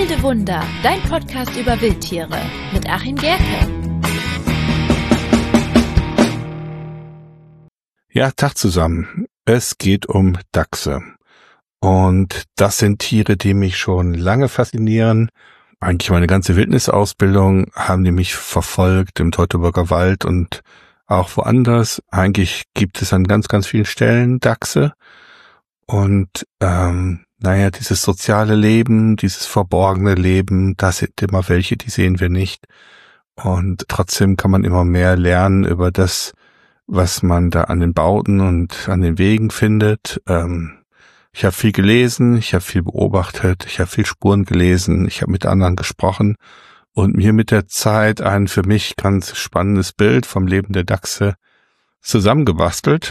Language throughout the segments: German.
Wilde Wunder, dein Podcast über Wildtiere mit Achim Gerke. Ja, Tag zusammen. Es geht um Dachse. Und das sind Tiere, die mich schon lange faszinieren. Eigentlich meine ganze Wildnisausbildung haben die mich verfolgt im Teutoburger Wald und auch woanders. Eigentlich gibt es an ganz, ganz vielen Stellen Dachse. Und dieses soziale Leben, dieses verborgene Leben, da sind immer welche, die sehen wir nicht. Und trotzdem kann man immer mehr lernen über das, was man da an den Bauten und an den Wegen findet. Ich habe viel gelesen, ich habe viel beobachtet, ich habe viel Spuren gelesen, ich habe mit anderen gesprochen und mir mit der Zeit ein für mich ganz spannendes Bild vom Leben der Dachse zusammengebastelt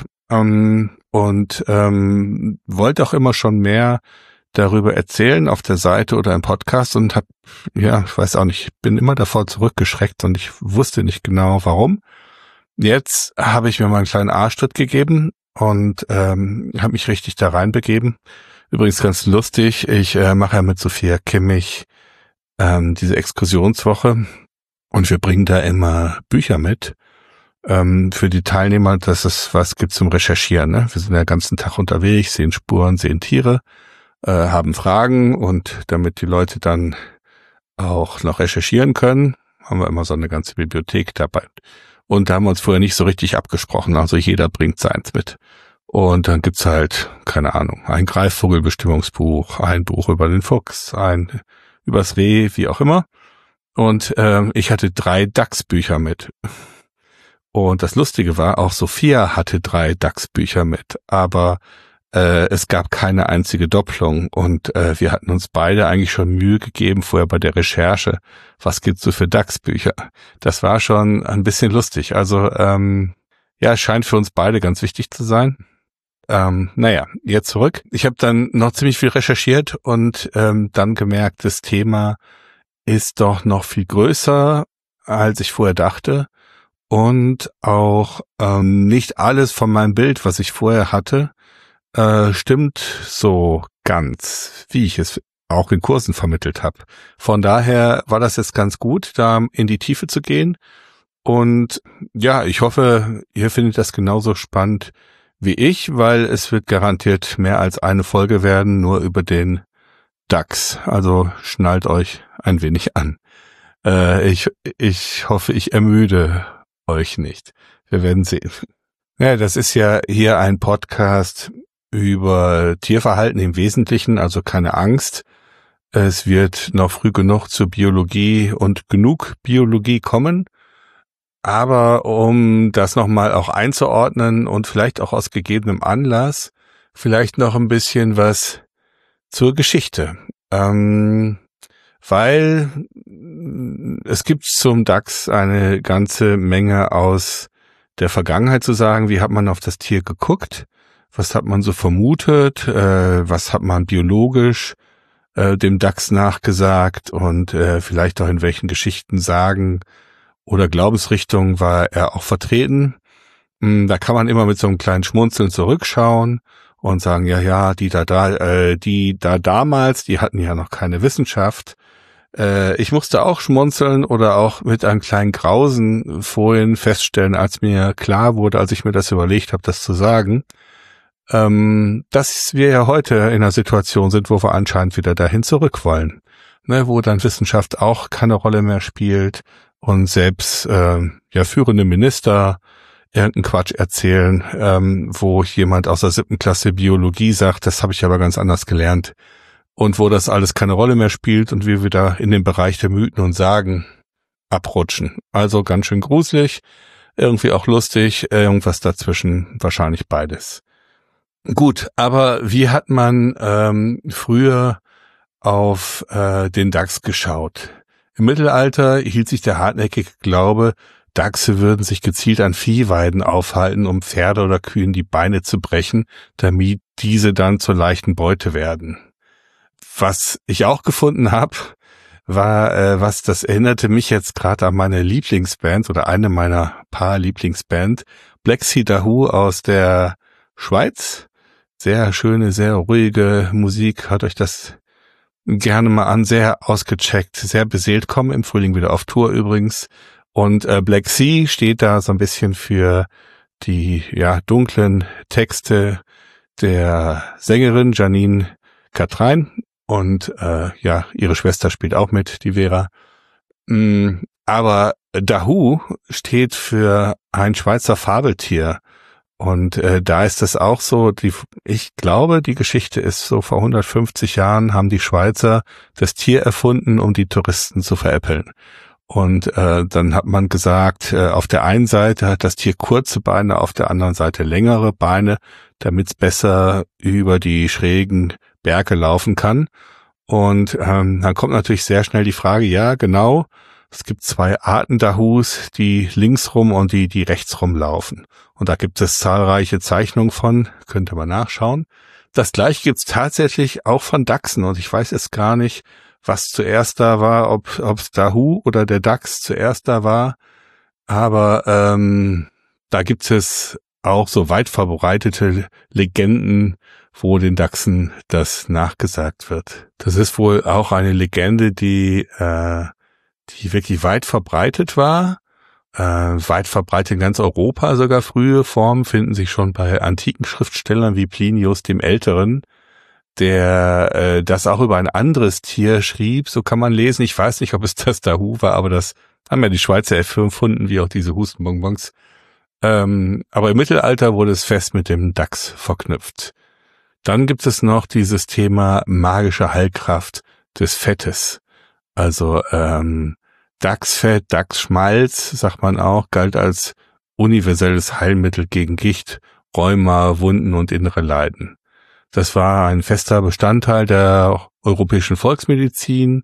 wollte auch immer schon mehr darüber erzählen auf der Seite oder im Podcast und ich weiß auch nicht, bin immer davor zurückgeschreckt und ich wusste nicht genau warum. Jetzt habe ich mir mal einen kleinen Arschtritt gegeben und habe mich richtig da reinbegeben. Übrigens ganz lustig, ich mache ja mit Sophia Kimmich diese Exkursionswoche und wir bringen da immer Bücher mit für die Teilnehmer, dass es was gibt zum Recherchieren. Ne? Wir sind den ganzen Tag unterwegs, sehen Spuren, sehen Tiere, haben Fragen und damit die Leute dann auch noch recherchieren können, haben wir immer so eine ganze Bibliothek dabei. Und da haben wir uns vorher nicht so richtig abgesprochen. Also jeder bringt seins mit. Und dann gibt's halt, keine Ahnung, ein Greifvogelbestimmungsbuch, ein Buch über den Fuchs, ein übers Reh, wie auch immer. Und ich hatte 3 Dachsbücher mit. Und das Lustige war, auch Sophia hatte 3 Dachsbücher mit. Aber es gab keine einzige Doppelung. Und wir hatten uns beide eigentlich schon Mühe gegeben vorher bei der Recherche. Was gibt's so für Dachsbücher? Das war schon ein bisschen lustig. Also es scheint für uns beide ganz wichtig zu sein. Jetzt zurück. Ich habe dann noch ziemlich viel recherchiert und dann gemerkt, das Thema ist doch noch viel größer, als ich vorher dachte. Und auch nicht alles von meinem Bild, was ich vorher hatte, stimmt so ganz, wie ich es auch in Kursen vermittelt habe. Von daher war das jetzt ganz gut, da in die Tiefe zu gehen. Und ja, ich hoffe, ihr findet das genauso spannend wie ich, weil es wird garantiert mehr als eine Folge werden, nur über den Dachs. Also schnallt euch ein wenig an. Ich hoffe, ich ermüde euch nicht. Wir werden sehen. Ja, das ist ja hier ein Podcast über Tierverhalten im Wesentlichen, also keine Angst. Es wird noch früh genug zur Biologie und genug Biologie kommen. Aber um das nochmal auch einzuordnen und vielleicht auch aus gegebenem Anlass, vielleicht noch ein bisschen was zur Geschichte. Weil es gibt zum Dachs eine ganze Menge aus der Vergangenheit zu sagen. Wie hat man auf das Tier geguckt? Was hat man so vermutet? Was hat man biologisch dem Dachs nachgesagt? Und vielleicht auch in welchen Geschichten sagen oder Glaubensrichtungen war er auch vertreten? Da kann man immer mit so einem kleinen Schmunzeln zurückschauen und sagen, die da damals, die hatten ja noch keine Wissenschaft. Ich musste auch schmunzeln oder auch mit einem kleinen Grausen vorhin feststellen, als mir klar wurde, als ich mir das überlegt habe, das zu sagen, dass wir ja heute in einer Situation sind, wo wir anscheinend wieder dahin zurück wollen, ne, wo dann Wissenschaft auch keine Rolle mehr spielt und selbst führende Minister irgendeinen Quatsch erzählen, wo jemand aus der 7. Klasse Biologie sagt, das habe ich aber ganz anders gelernt. Und wo das alles keine Rolle mehr spielt und wir wieder in den Bereich der Mythen und Sagen abrutschen. Also ganz schön gruselig, irgendwie auch lustig, irgendwas dazwischen, wahrscheinlich beides. Gut, aber wie hat man früher auf den Dachs geschaut? Im Mittelalter hielt sich der hartnäckige Glaube, Dachse würden sich gezielt an Viehweiden aufhalten, um Pferde oder Kühen die Beine zu brechen, damit diese dann zur leichten Beute werden. Was ich auch gefunden habe, war, das erinnerte mich jetzt gerade an meine Lieblingsband oder eine meiner paar Lieblingsband, Black Sea Dahoo aus der Schweiz. Sehr schöne, sehr ruhige Musik. Hört euch das gerne mal an, sehr ausgecheckt, sehr beseelt, kommen im Frühling wieder auf Tour übrigens. Und Black Sea steht da so ein bisschen für die dunklen Texte der Sängerin Janine Katrein und ihre Schwester spielt auch mit, die Vera. Aber Dahoo steht für ein Schweizer Fabeltier und da ist es auch so, ich glaube, die Geschichte ist so, vor 150 Jahren haben die Schweizer das Tier erfunden, um die Touristen zu veräppeln. Und dann hat man gesagt, auf der einen Seite hat das Tier kurze Beine, auf der anderen Seite längere Beine, damit es besser über die schrägen Berge laufen kann. Und dann kommt natürlich sehr schnell die Frage, ja genau, es gibt 2 Arten Dahoos, die linksrum und die rechtsrum laufen. Und da gibt es zahlreiche Zeichnungen von, könnt ihr mal nachschauen. Das gleiche gibt es tatsächlich auch von Dachsen und ich weiß jetzt gar nicht, was zuerst da war, ob es Dahoo oder der Dachs zuerst da war. Aber da gibt es auch so weit verbreitete Legenden, wo den Dachsen das nachgesagt wird. Das ist wohl auch eine Legende, die wirklich weit verbreitet war. Weit verbreitet in ganz Europa sogar. Frühe Formen finden sich schon bei antiken Schriftstellern wie Plinius dem Älteren, der das auch über ein anderes Tier schrieb. So kann man lesen. Ich weiß nicht, ob es das Dahoo war, aber das haben ja die Schweizer erfunden, wie auch diese Hustenbonbons. Aber im Mittelalter wurde es fest mit dem Dachs verknüpft. Dann gibt es noch dieses Thema magische Heilkraft des Fettes. Also Dachsfett, Dachsschmalz, sagt man auch, galt als universelles Heilmittel gegen Gicht, Rheuma, Wunden und innere Leiden. Das war ein fester Bestandteil der europäischen Volksmedizin,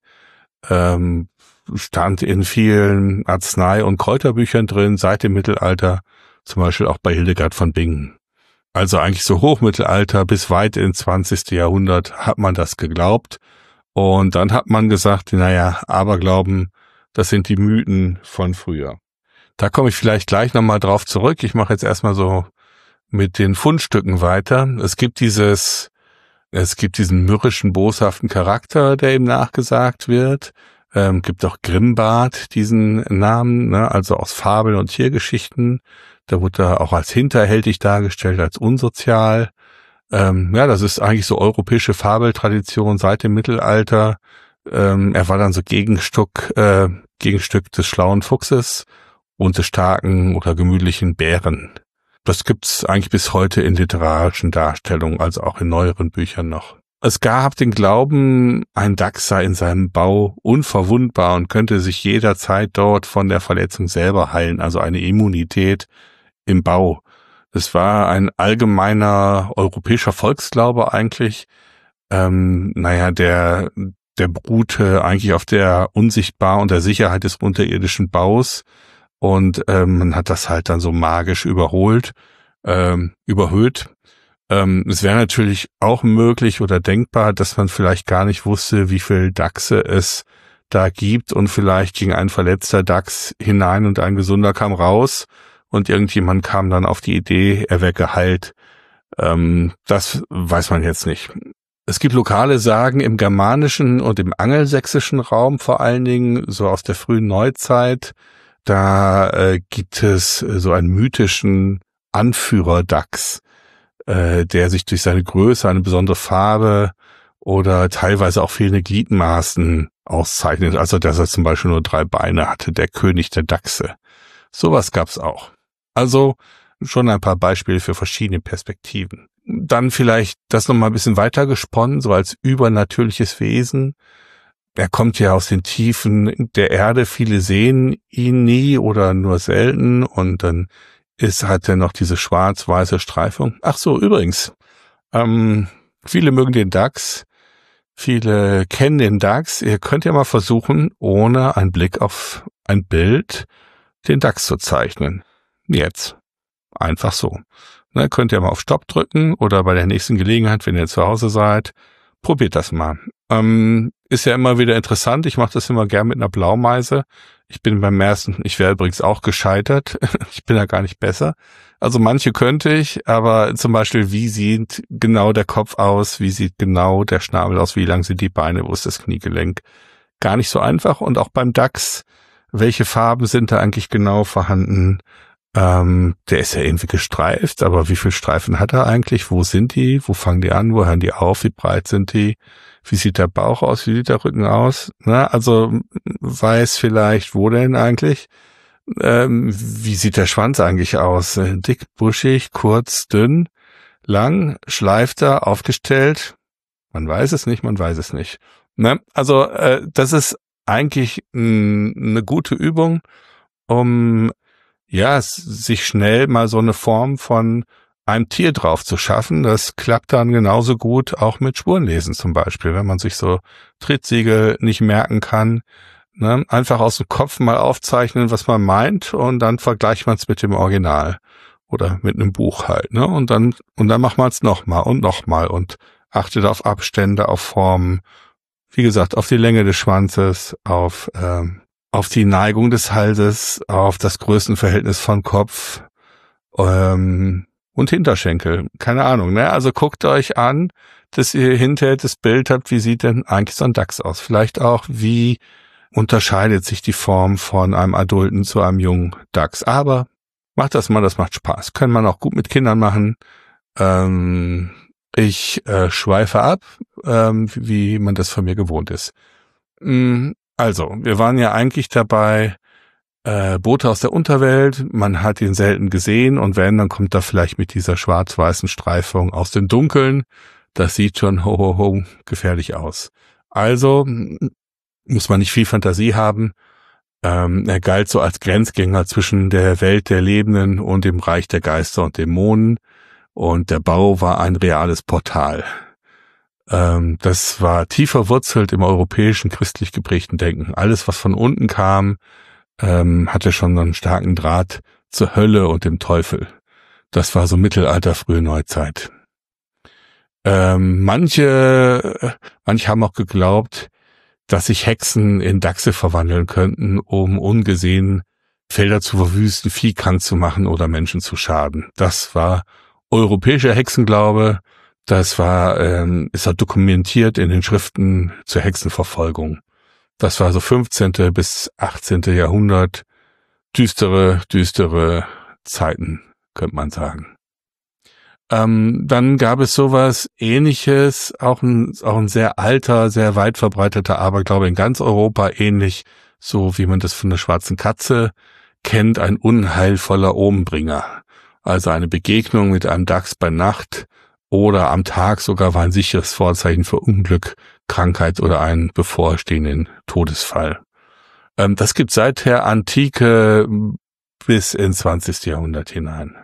stand in vielen Arznei- und Kräuterbüchern drin, seit dem Mittelalter, zum Beispiel auch bei Hildegard von Bingen. Also eigentlich so Hochmittelalter bis weit ins 20. Jahrhundert hat man das geglaubt. Und dann hat man gesagt, Aberglauben, das sind die Mythen von früher. Da komme ich vielleicht gleich nochmal drauf zurück. Ich mache jetzt erstmal so mit den Fundstücken weiter. Es gibt diesen mürrischen, boshaften Charakter, der ihm nachgesagt wird. Gibt auch Grimbart, diesen Namen, ne? Also aus Fabeln und Tiergeschichten. Da wurde er auch als hinterhältig dargestellt, als unsozial. Das ist eigentlich so europäische Fabeltradition seit dem Mittelalter. Er war dann so Gegenstück des schlauen Fuchses und des starken oder gemütlichen Bären. Das gibt's eigentlich bis heute in literarischen Darstellungen, also auch in neueren Büchern noch. Es gab den Glauben, ein Dachs sei in seinem Bau unverwundbar und könnte sich jederzeit dort von der Verletzung selber heilen, also eine Immunität im Bau. Es war ein allgemeiner europäischer Volksglaube eigentlich, der beruhte eigentlich auf der Unsichtbar und der Sicherheit des unterirdischen Baus und man hat das halt dann so magisch überhöht. Es wäre natürlich auch möglich oder denkbar, dass man vielleicht gar nicht wusste, wie viel Dachse es da gibt und vielleicht ging ein verletzter Dachs hinein und ein gesunder kam raus und irgendjemand kam dann auf die Idee, er wäre geheilt. Das weiß man jetzt nicht. Es gibt lokale Sagen im germanischen und im angelsächsischen Raum vor allen Dingen, so aus der frühen Neuzeit. Da gibt es so einen mythischen Anführer-Dachs, der sich durch seine Größe, eine besondere Farbe oder teilweise auch fehlende Gliedmaßen auszeichnet. Also dass er zum Beispiel nur 3 Beine hatte, der König der Dachse. Sowas gab's auch. Also schon ein paar Beispiele für verschiedene Perspektiven. Dann vielleicht das nochmal ein bisschen weiter gesponnen, so als übernatürliches Wesen. Er kommt ja aus den Tiefen der Erde, viele sehen ihn nie oder nur selten und dann hat er noch diese schwarz-weiße Streifung. Ach so, übrigens, viele mögen den Dachs, viele kennen den Dachs. Ihr könnt ja mal versuchen, ohne einen Blick auf ein Bild den Dachs zu zeichnen. Jetzt. Einfach so. Na, könnt ihr mal auf Stopp drücken oder bei der nächsten Gelegenheit, wenn ihr zu Hause seid, probiert das mal. Ist ja immer wieder interessant. Ich mache das immer gern mit einer Blaumeise. Ich bin beim ersten, ich wäre übrigens auch gescheitert. Ich bin da gar nicht besser. Also manche könnte ich, aber zum Beispiel, wie sieht genau der Kopf aus? Wie sieht genau der Schnabel aus? Wie lang sind die Beine? Wo ist das Kniegelenk? Gar nicht so einfach. Und auch beim Dachs, welche Farben sind da eigentlich genau vorhanden? Der ist ja irgendwie gestreift, aber wie viele Streifen hat er eigentlich? Wo sind die? Wo fangen die an? Wo hören die auf? Wie breit sind die? Wie sieht der Bauch aus? Wie sieht der Rücken aus? Na, also weiß vielleicht, wo denn eigentlich? Wie sieht der Schwanz eigentlich aus? Dick, buschig, kurz, dünn, lang, schleift er, aufgestellt? Man weiß es nicht, man weiß es nicht. Ne? Also das ist eigentlich eine gute Übung, um sich schnell mal so eine Form von einem Tier drauf zu schaffen. Das klappt dann genauso gut auch mit Spurenlesen zum Beispiel, wenn man sich so Trittsiegel nicht merken kann. Ne? Einfach aus dem Kopf mal aufzeichnen, was man meint, und dann vergleicht man es mit dem Original oder mit einem Buch halt. Ne? Und dann macht man es nochmal und achtet auf Abstände, auf Formen, wie gesagt, auf die Länge des Schwanzes, auf die Neigung des Halses, auf das Größenverhältnis von Kopf und Hinterschenkel. Keine Ahnung, ne? Also guckt euch an, dass ihr hinterher das Bild habt, wie sieht denn eigentlich so ein Dachs aus? Vielleicht auch, wie unterscheidet sich die Form von einem Adulten zu einem jungen Dachs? Aber macht das mal, das macht Spaß. Kann man auch gut mit Kindern machen. Ich schweife ab, wie man das von mir gewohnt ist. Also, wir waren ja eigentlich dabei, Boote aus der Unterwelt. Man hat ihn selten gesehen, und wenn, dann kommt er vielleicht mit dieser schwarz-weißen Streifung aus dem Dunkeln. Das sieht schon gefährlich aus. Also muss man nicht viel Fantasie haben. Er galt so als Grenzgänger zwischen der Welt der Lebenden und dem Reich der Geister und Dämonen. Und der Bau war ein reales Portal. Das war tief verwurzelt im europäischen christlich geprägten Denken. Alles, was von unten kam, hatte schon einen starken Draht zur Hölle und dem Teufel. Das war so Mittelalter, frühe Neuzeit. Manche haben auch geglaubt, dass sich Hexen in Dachse verwandeln könnten, um ungesehen Felder zu verwüsten, Vieh krank zu machen oder Menschen zu schaden. Das war europäischer Hexenglaube. Das ist dokumentiert in den Schriften zur Hexenverfolgung. Das war so 15. bis 18. Jahrhundert. Düstere Zeiten, könnte man sagen. Dann gab es sowas Ähnliches, auch ein sehr alter, sehr weit verbreiteter Aberglaube in ganz Europa, ähnlich so wie man das von der schwarzen Katze kennt, ein unheilvoller Omenbringer. Also eine Begegnung mit einem Dachs bei Nacht oder am Tag sogar war ein sicheres Vorzeichen für Unglück, Krankheit oder einen bevorstehenden Todesfall. Das gibt seit der Antike bis ins 20. Jahrhundert hinein.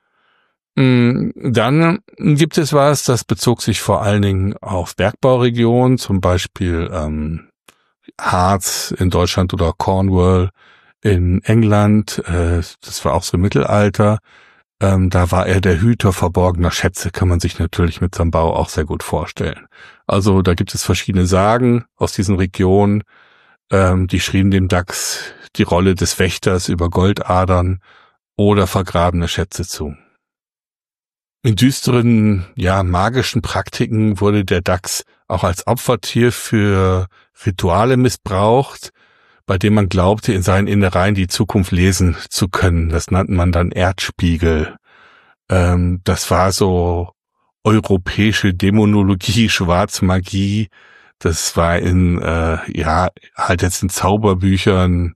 Dann gibt es was, das bezog sich vor allen Dingen auf Bergbauregionen, zum Beispiel Harz in Deutschland oder Cornwall in England. Das war auch so im Mittelalter. Da war er der Hüter verborgener Schätze, kann man sich natürlich mit seinem Bau auch sehr gut vorstellen. Also da gibt es verschiedene Sagen aus diesen Regionen, die schrieben dem Dachs die Rolle des Wächters über Goldadern oder vergrabene Schätze zu. In düsteren, magischen Praktiken wurde der Dachs auch als Opfertier für Rituale missbraucht, bei dem man glaubte, in seinen Innereien die Zukunft lesen zu können. Das nannte man dann Erdspiegel. Das war so europäische Dämonologie, Schwarzmagie. Das war halt jetzt in Zauberbüchern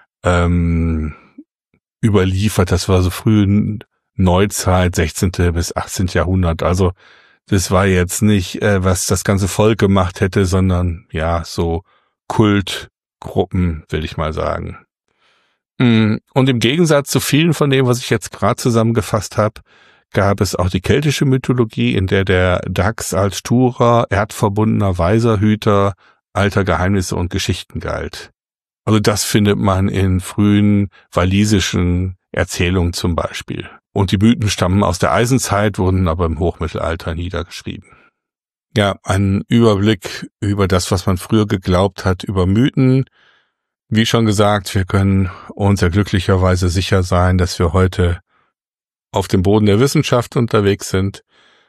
überliefert. Das war so frühe Neuzeit, 16. bis 18. Jahrhundert. Also das war jetzt nicht, was das ganze Volk gemacht hätte, sondern so Kultgruppen, will ich mal sagen. Und im Gegensatz zu vielen von dem, was ich jetzt gerade zusammengefasst habe, gab es auch die keltische Mythologie, in der Dachs als sturer, erdverbundener, weiser Hüter alter Geheimnisse und Geschichten galt. Also das findet man in frühen walisischen Erzählungen zum Beispiel. Und die Mythen stammen aus der Eisenzeit, wurden aber im Hochmittelalter niedergeschrieben. Ja, ein Überblick über das, was man früher geglaubt hat, über Mythen. Wie schon gesagt, wir können uns ja glücklicherweise sicher sein, dass wir heute auf dem Boden der Wissenschaft unterwegs sind.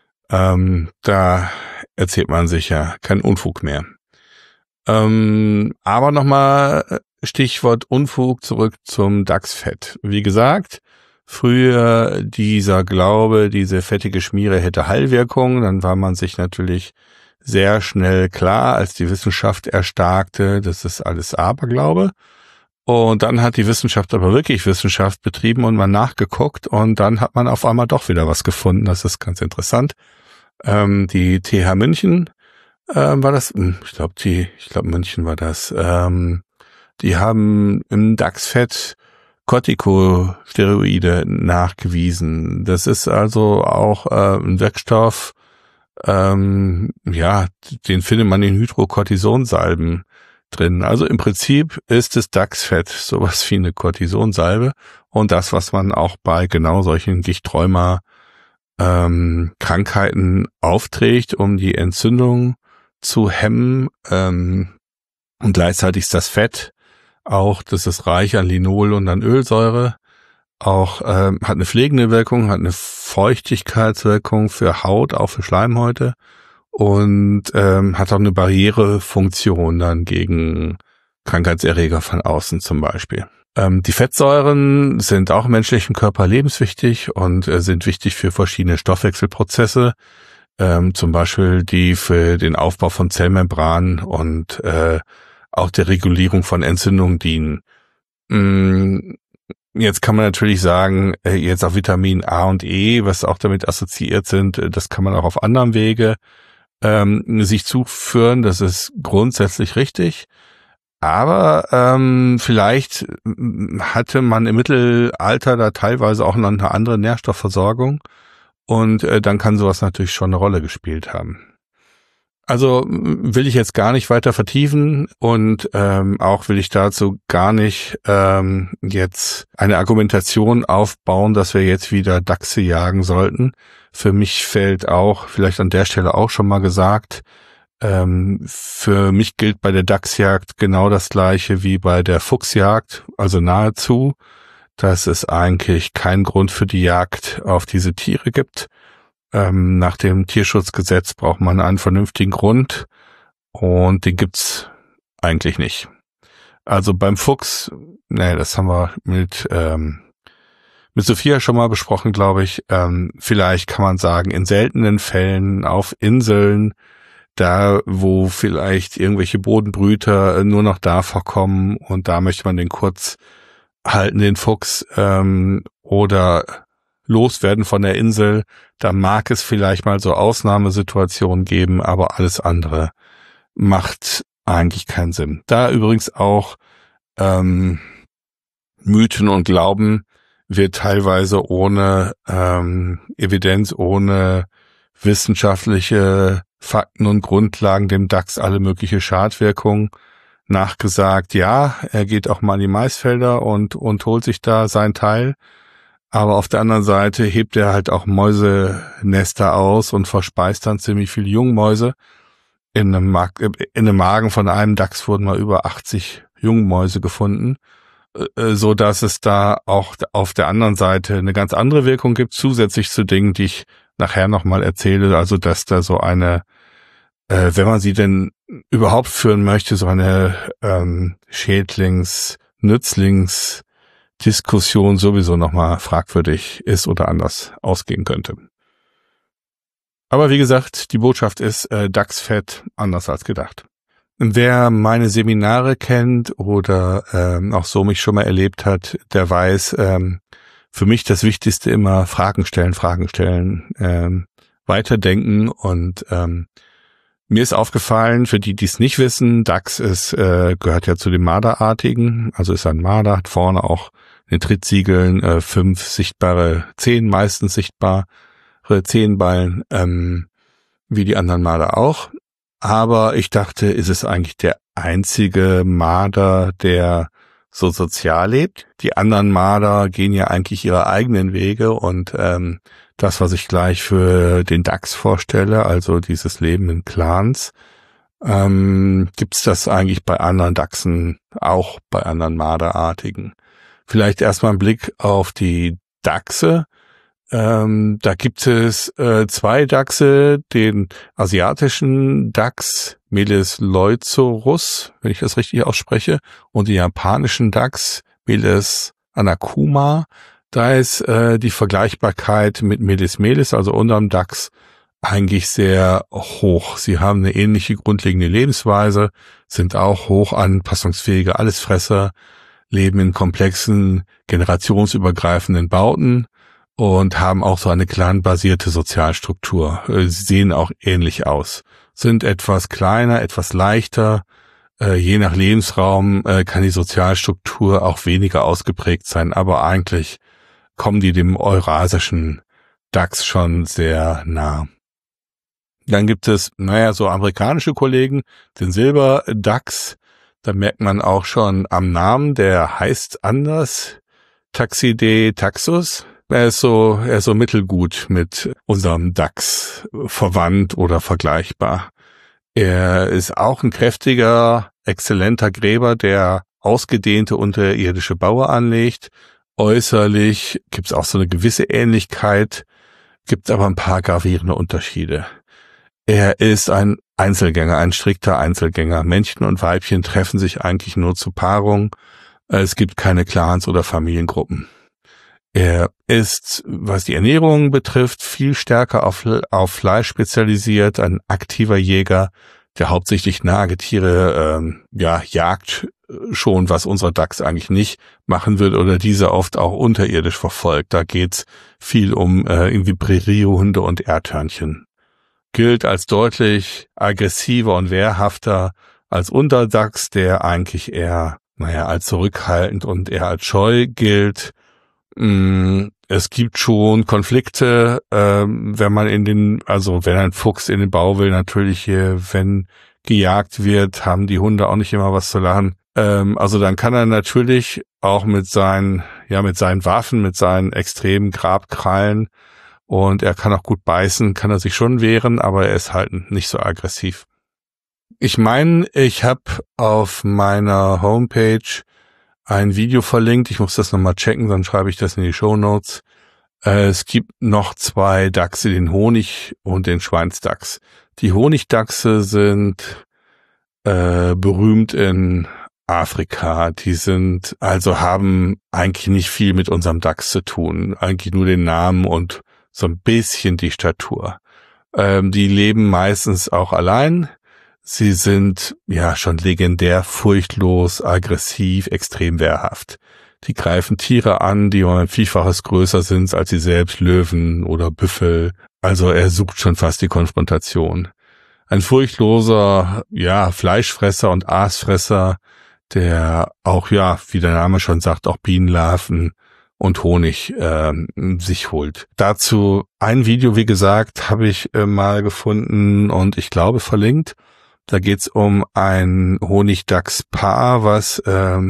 Da erzählt man sich ja keinen Unfug mehr. Aber nochmal Stichwort Unfug zurück zum DAX-Fett. Wie gesagt, früher dieser Glaube, diese fettige Schmiere hätte Heilwirkung, dann war man sich natürlich sehr schnell klar, als die Wissenschaft erstarkte, das ist alles Aberglaube. Und dann hat die Wissenschaft aber wirklich Wissenschaft betrieben und mal nachgeguckt und dann hat man auf einmal doch wieder was gefunden. Das ist ganz interessant. Die TH München war das, ich glaube München war das. Die haben im DAX-Fett Corticosteroide nachgewiesen. Das ist also auch ein Wirkstoff, den findet man in Hydrocortisonsalben drin. Also im Prinzip ist das DAX-Fett sowas wie eine Cortisonsalbe und das, was man auch bei genau solchen Gichträumer Krankheiten aufträgt, um die Entzündung zu hemmen. Und gleichzeitig ist das Fett auch, das ist reich an Linol und an Ölsäure, auch hat eine pflegende Wirkung, hat eine Feuchtigkeitswirkung für Haut, auch für Schleimhäute und hat auch eine Barrierefunktion dann gegen Krankheitserreger von außen zum Beispiel. Die Fettsäuren sind auch im menschlichen Körper lebenswichtig und sind wichtig für verschiedene Stoffwechselprozesse, zum Beispiel die für den Aufbau von Zellmembranen und auch der Regulierung von Entzündungen dienen. Jetzt kann man natürlich sagen, jetzt auch Vitamin A und E, was auch damit assoziiert sind, das kann man auch auf anderem Wege sich zuführen. Das ist grundsätzlich richtig. Aber vielleicht hatte man im Mittelalter da teilweise auch noch eine andere Nährstoffversorgung und dann kann sowas natürlich schon eine Rolle gespielt haben. Also will ich jetzt gar nicht weiter vertiefen und auch will ich dazu gar nicht jetzt eine Argumentation aufbauen, dass wir jetzt wieder Dachse jagen sollten. Für mich fällt auch, vielleicht an der Stelle auch schon mal gesagt, für mich gilt bei der Dachsjagd genau das Gleiche wie bei der Fuchsjagd, also nahezu, dass es eigentlich keinen Grund für die Jagd auf diese Tiere gibt. Nach dem Tierschutzgesetz braucht man einen vernünftigen Grund und den gibt's eigentlich nicht. Also beim Fuchs, das haben wir mit Sophia schon mal besprochen, glaube ich. Vielleicht kann man sagen, in seltenen Fällen auf Inseln, da wo vielleicht irgendwelche Bodenbrüter nur noch da vorkommen und da möchte man den kurz halten, den Fuchs, oder loswerden von der Insel, da mag es vielleicht mal so Ausnahmesituationen geben, aber alles andere macht eigentlich keinen Sinn. Da übrigens auch Mythen und Glauben wird teilweise ohne Evidenz, ohne wissenschaftliche Fakten und Grundlagen dem Dachs alle mögliche Schadwirkungen nachgesagt. Ja, er geht auch mal in die Maisfelder und holt sich da sein Teil. Aber auf der anderen Seite hebt er halt auch Mäusenester aus und verspeist dann ziemlich viele Jungmäuse. In einem Magen von einem Dachs wurden mal über 80 Jungmäuse gefunden, so dass es da auch auf der anderen Seite eine ganz andere Wirkung gibt, zusätzlich zu Dingen, die ich nachher nochmal erzähle. Also dass da so eine, wenn man sie denn überhaupt führen möchte, so eine Schädlings-Nützlings-Diskussion sowieso nochmal fragwürdig ist oder anders ausgehen könnte. Aber wie gesagt, die Botschaft ist Dachsfett anders als gedacht. Wer meine Seminare kennt oder auch so mich schon mal erlebt hat, der weiß, für mich das Wichtigste immer Fragen stellen, weiterdenken und mir ist aufgefallen, für die es nicht wissen, Dachs gehört ja zu den Marderartigen, also ist ein Marder, hat vorne auch in den Trittsiegeln 5 sichtbare Zehen, meistens sichtbare Zehenballen, wie die anderen Marder auch. Aber ich dachte, ist es eigentlich der einzige Marder, der so sozial lebt? Die anderen Marder gehen ja eigentlich ihre eigenen Wege und das, was ich gleich für den Dachs vorstelle, also dieses Leben in Clans, Gibt's das eigentlich bei anderen Dachsen, auch bei anderen Marderartigen? Vielleicht erstmal ein Blick auf die Dachse. Da gibt es 2 Dachse, den asiatischen Dachs Meles leucurus, wenn ich das richtig ausspreche, und den japanischen Dachs Meles anakuma. Da ist die Vergleichbarkeit mit Meles meles, also unserem Dachs, eigentlich sehr hoch. Sie haben eine ähnliche grundlegende Lebensweise, sind auch hoch anpassungsfähige Allesfresser, leben in komplexen, generationsübergreifenden Bauten und haben auch so eine clanbasierte Sozialstruktur. Sie sehen auch ähnlich aus. Sind etwas kleiner, etwas leichter. Je nach Lebensraum kann die Sozialstruktur auch weniger ausgeprägt sein, aber eigentlich kommen die dem eurasischen Dachs schon sehr nah. Dann gibt es, so amerikanische Kollegen, den Silberdachs. Da merkt man auch schon am Namen, der heißt anders, Taxidae taxus. Er ist so mittelgut mit unserem Dachs verwandt oder vergleichbar. Er ist auch ein kräftiger, exzellenter Gräber, der ausgedehnte unterirdische Baue anlegt. Äußerlich gibt's auch so eine gewisse Ähnlichkeit, gibt aber ein paar gravierende Unterschiede. Er ist ein Einzelgänger, ein strikter Einzelgänger. Männchen und Weibchen treffen sich eigentlich nur zur Paarung. Es gibt keine Clans oder Familiengruppen. Er ist, was die Ernährung betrifft, viel stärker auf Fleisch spezialisiert, ein aktiver Jäger, der hauptsächlich Nagetiere jagt schon, was unser Dachs eigentlich nicht machen wird oder diese oft auch unterirdisch verfolgt. Da geht's viel um irgendwie Präriehunde und Erdhörnchen. Gilt als deutlich aggressiver und wehrhafter als unser Dachs, der eigentlich eher, als zurückhaltend und eher als scheu gilt. Es gibt schon Konflikte, wenn ein Fuchs in den Bau will, natürlich wenn gejagt wird, haben die Hunde auch nicht immer was zu lachen. Also dann kann er natürlich auch mit seinen Waffen, mit seinen extremen Grabkrallen, und er kann auch gut beißen, kann er sich schon wehren, aber er ist halt nicht so aggressiv. Ich meine, ich habe auf meiner Homepage ein Video verlinkt. Ich muss das nochmal checken, dann schreibe ich das in die Shownotes. Es gibt noch 2 Dachse, den Honig- und den Schweinsdachs. Die Honigdachse sind berühmt in Afrika. Die haben eigentlich nicht viel mit unserem Dachs zu tun. Eigentlich nur den Namen und so ein bisschen die Statur. Die leben meistens auch allein. Sie sind schon legendär furchtlos, aggressiv, extrem wehrhaft. Die greifen Tiere an, die um ein Vielfaches größer sind als sie selbst, Löwen oder Büffel. Also er sucht schon fast die Konfrontation. Ein furchtloser, Fleischfresser und Aasfresser, der auch, wie der Name schon sagt, auch Bienenlarven und Honig sich holt. Dazu ein Video, wie gesagt, habe ich mal gefunden und ich glaube verlinkt. Da geht's um ein Honigdachspaar, was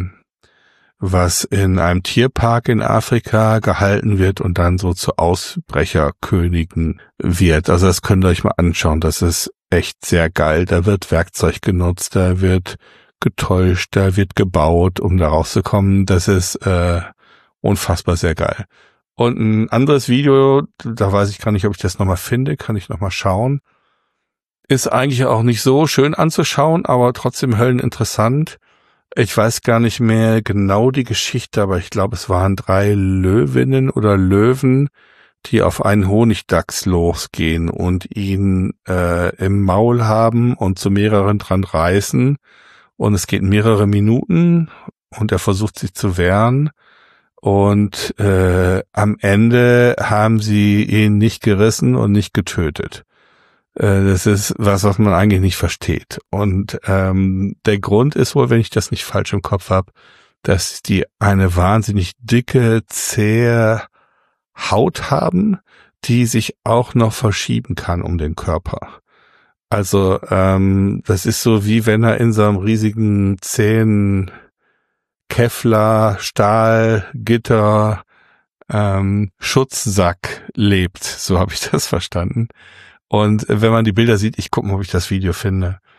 in einem Tierpark in Afrika gehalten wird und dann so zu Ausbrecherkönigen wird. Also das könnt ihr euch mal anschauen. Das ist echt sehr geil. Da wird Werkzeug genutzt, da wird getäuscht, da wird gebaut, um da rauszukommen. Das ist unfassbar sehr geil. Und ein anderes Video, da weiß ich gar nicht, ob ich das nochmal finde, kann ich nochmal schauen. Ist eigentlich auch nicht so schön anzuschauen, aber trotzdem hölleninteressant. Ich weiß gar nicht mehr genau die Geschichte, aber ich glaube, es waren 3 Löwinnen oder Löwen, die auf einen Honigdachs losgehen und ihn im Maul haben und zu mehreren dran reißen. Und es geht mehrere Minuten und er versucht sich zu wehren. Und am Ende haben sie ihn nicht gerissen und nicht getötet. Das ist was man eigentlich nicht versteht. Und der Grund ist wohl, wenn ich das nicht falsch im Kopf habe, dass die eine wahnsinnig dicke, zähe Haut haben, die sich auch noch verschieben kann um den Körper. Also das ist so, wie wenn er in so einem riesigen, zähen Kevlar, Stahl, Gitter, Schutzsack lebt. So habe ich das verstanden. Und wenn man die Bilder sieht, ich gucke mal, ob ich das Video finde.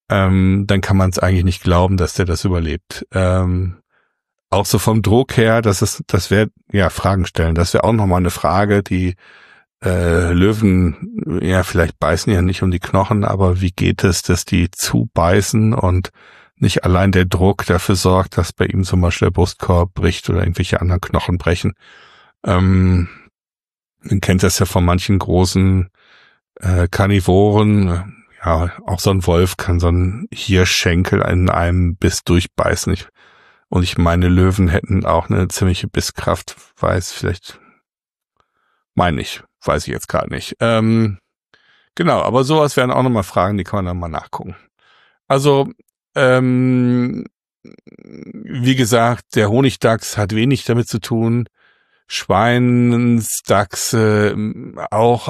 dann kann man es eigentlich nicht glauben, dass der das überlebt. Auch so vom Druck her, das wäre, ja, Fragen stellen. Das wäre auch nochmal eine Frage, die Löwen, ja, vielleicht beißen ja nicht um die Knochen, aber wie geht es, dass die zubeißen und nicht allein der Druck dafür sorgt, dass bei ihm zum Beispiel der Brustkorb bricht oder irgendwelche anderen Knochen brechen. Man kennt das ja von manchen großen Karnivoren. Ja, auch so ein Wolf kann so einen Hirschschenkel in einem Biss durchbeißen. Und ich meine, Löwen hätten auch eine ziemliche Bisskraft, weiß ich jetzt gerade nicht. Genau, aber sowas wären auch nochmal Fragen, die kann man dann mal nachgucken. Also, wie gesagt, der Honigdachs hat wenig damit zu tun. Schweinsdachse auch,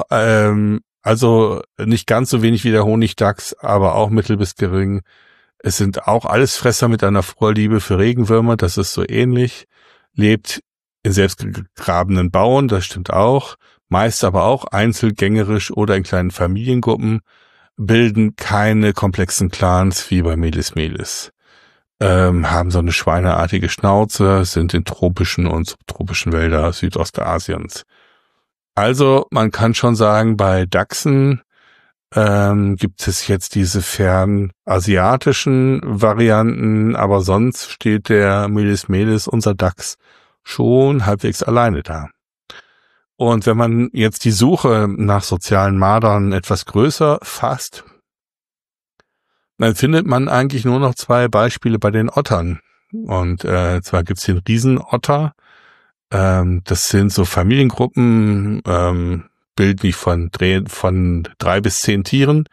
also nicht ganz so wenig wie der Honigdachs, aber auch mittel bis gering. Es sind auch Allesfresser mit einer Vorliebe für Regenwürmer, das ist so ähnlich. Lebt in selbstgegrabenen Bauen, das stimmt auch. Meist aber auch einzelgängerisch oder in kleinen Familiengruppen, bilden keine komplexen Clans wie bei Meles Meles. Haben so eine schweineartige Schnauze, sind in tropischen und subtropischen Wälder Südostasiens. Also man kann schon sagen, bei Dachsen gibt es jetzt diese fernasiatischen Varianten, aber sonst steht der Meles Meles, unser Dachs, schon halbwegs alleine da. Und wenn man jetzt die Suche nach sozialen Mardern etwas größer fasst, dann findet man eigentlich nur noch 2 Beispiele bei den Ottern. Und zwar gibt's den Riesenotter. Das sind so Familiengruppen, bilden die von 3 bis 10 Tieren.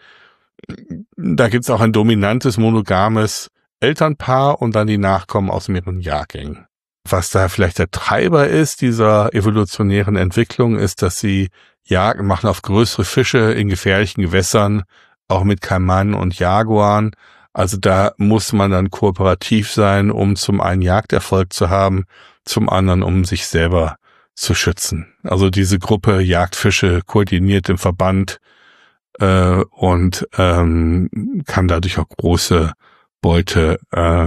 Da gibt's auch ein dominantes, monogames Elternpaar und dann die Nachkommen aus mehreren Jahrgängen. Was da vielleicht der Treiber ist, dieser evolutionären Entwicklung, ist, dass sie Jagd machen auf größere Fische in gefährlichen Gewässern, auch mit Kaimanen und Jaguaren. Also da muss man dann kooperativ sein, um zum einen Jagderfolg zu haben, zum anderen um sich selber zu schützen. Also diese Gruppe Jagdfische koordiniert im Verband und kann dadurch auch große Beute